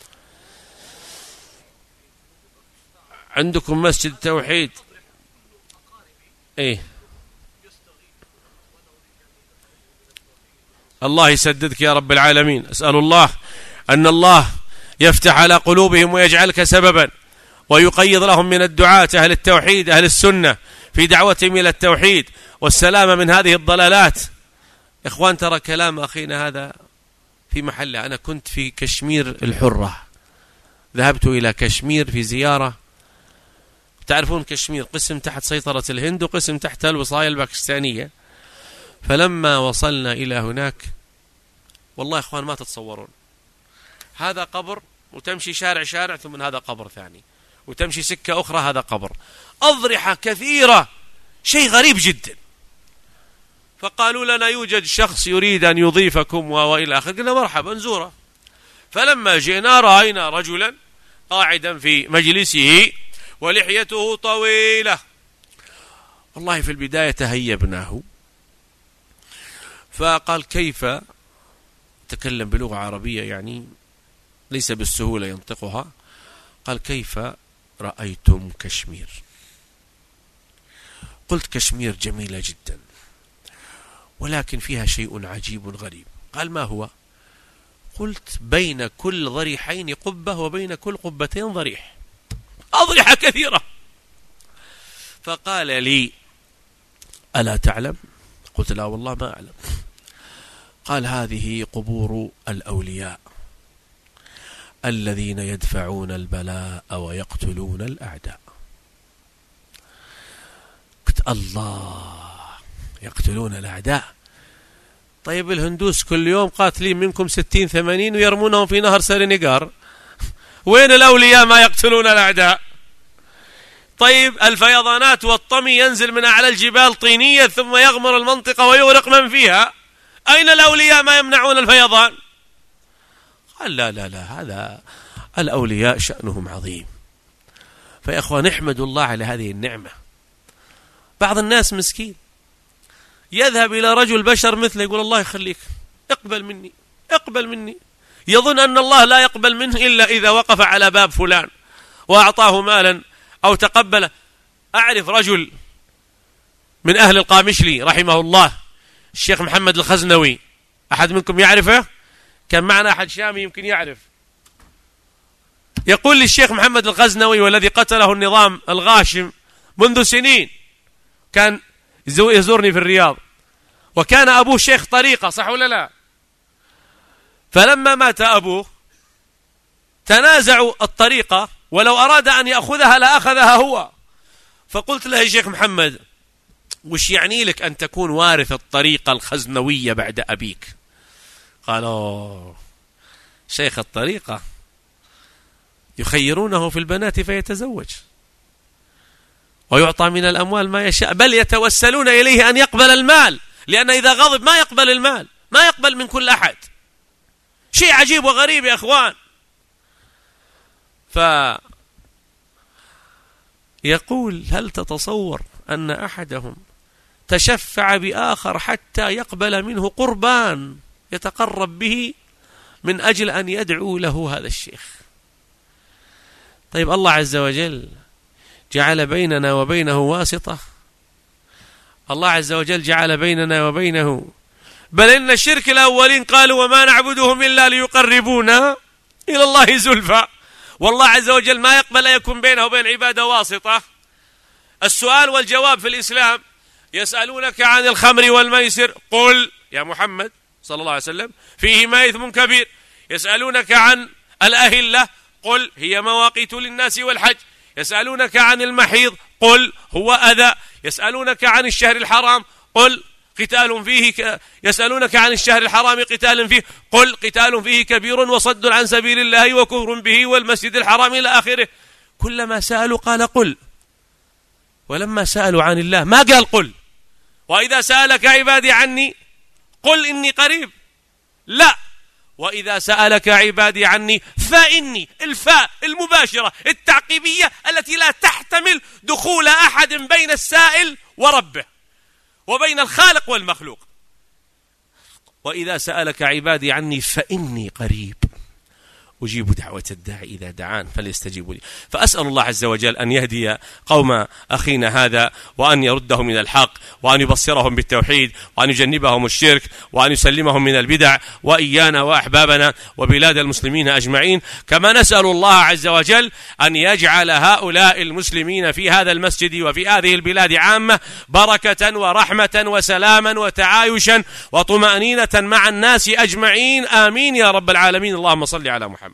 عندكم مسجد التوحيد؟ إيه، الله يسددك يا رب العالمين. أسأل الله أن الله يفتح على قلوبهم ويجعلك سببا، ويقيض لهم من الدعاة أهل التوحيد أهل السنة في دعوتهم إلى التوحيد والسلامة من هذه الضلالات. إخوان ترى كلام أخينا هذا في محله. أنا كنت في كشمير الحرة، ذهبت إلى كشمير في زيارة. تعرفون كشمير قسم تحت سيطرة الهند وقسم تحت الوصاية الباكستانية. فلما وصلنا إلى هناك، والله إخوان ما تتصورون، هذا قبر وتمشي شارع شارع ثم هذا قبر ثاني، وتمشي سكة أخرى هذا قبر، أضرحة كثيرة، شيء غريب جدا. فقالوا لنا يوجد شخص يريد أن يضيفكم وإلى آخر. قلنا مرحبا نزوره. فلما جئنا رأينا رجلا قاعدا في مجلسه ولحيته طويلة. والله في البداية تهيبناه، فقال كيف، تكلم بلغة عربية يعني ليس بالسهولة ينطقها. قال كيف رأيتم كشمير؟ قلت كشمير جميلة جدا، ولكن فيها شيء عجيب غريب. قال ما هو؟ قلت بين كل ضريحين قبة وبين كل قبتين ضريح، أضرحة كثيرة. فقال لي ألا تعلم؟ قلت لا والله ما أعلم. قال هذه قبور الأولياء الذين يدفعون البلاء ويقتلون الأعداء. قلت الله، يقتلون الأعداء؟ طيب الهندوس كل يوم قاتلين منكم ستين ثمانين ويرمونهم في نهر سرينيغار، وين الأولياء ما يقتلون الأعداء؟ طيب الفيضانات والطمي ينزل من أعلى الجبال طينية ثم يغمر المنطقة ويغرق من فيها، أين الأولياء ما يمنعون الفيضان؟ قال لا لا لا، هذا الأولياء شأنهم عظيم. فيا أخوان احمدوا الله على هذه النعمة. بعض الناس مسكين يذهب إلى رجل بشر مثله يقول الله يخليك اقبل مني اقبل مني، يظن أن الله لا يقبل منه إلا إذا وقف على باب فلان وأعطاه مالا أو تقبله. أعرف رجل من أهل القامشلي رحمه الله، الشيخ محمد الخزنوي، أحد منكم يعرفه؟ كان معنا أحد شامي يمكن يعرف. يقول لي الشيخ محمد الخزنوي والذي قتله النظام الغاشم منذ سنين، كان يزورني في الرياض، وكان أبوه شيخ طريقة، صح ولا لا؟ فلما مات أبوه تنازعوا الطريقة، ولو أراد أن يأخذها لأخذها هو. فقلت له يا شيخ محمد وش يعني لك أن تكون وارث الطريقة الخزنوية بعد أبيك؟ قالوا شيخ الطريقة يخيرونه في البنات فيتزوج، ويعطى من الأموال ما يشاء، بل يتوسلون إليه أن يقبل المال، لأن إذا غضب ما يقبل المال، ما يقبل من كل أحد. شيء عجيب وغريب يا أخوان. فيقول هل تتصور أن أحدهم تشفع بآخر حتى يقبل منه قربان يتقرب به من أجل أن يدعو له هذا الشيخ؟ طيب الله عز وجل جعل بيننا وبينه واسطة، الله عز وجل جعل بيننا وبينه، بل إن الشرك الأولين قالوا وما نعبدهم إلا ليقربونا إلى الله زلفى، والله عز وجل ما يقبل أن يكون بينه وبين عباده واسطة. السؤال والجواب في الإسلام: يسألونك عن الخمر والميسر، قل يا محمد صلى الله عليه وسلم فيهما إثم كبير. يسألونك عن الأهلة، قل هي مواقيت للناس والحج. يسألونك عن المحيض، قل هو أذى. يسألونك عن الشهر الحرام، قل قتال فيه ك... يسألونك عن الشهر الحرام قتال فيه، قل قتال فيه كبير وصد عن سبيل الله وكفر به والمسجد الحرام إلى آخره. كلما سألوا قال قل، ولما سألوا عن الله ما قال قل. وإذا سألك عبادي عني قل إني قريب، لا، وإذا سألك عبادي عني فإني، الفاء المباشرة التعقيبية التي لا تحتمل دخول أحد بين السائل وربه وبين الخالق والمخلوق. وإذا سألك عبادي عني فإني قريب أجيب دعوة الداعي إذا دعان فليستجيبوا لي. فأسأل الله عز وجل أن يهدي قوم أخينا هذا، وأن يردهم من الحق، وأن يبصرهم بالتوحيد، وأن يجنبهم الشرك، وأن يسلمهم من البدع، وإيانا وأحبابنا وبلاد المسلمين أجمعين. كما نسأل الله عز وجل أن يجعل هؤلاء المسلمين في هذا المسجد وفي هذه البلاد عامة بركة ورحمة وسلاما وتعايشا وطمأنينة مع الناس أجمعين، آمين يا رب العالمين. اللهم صل على محمد.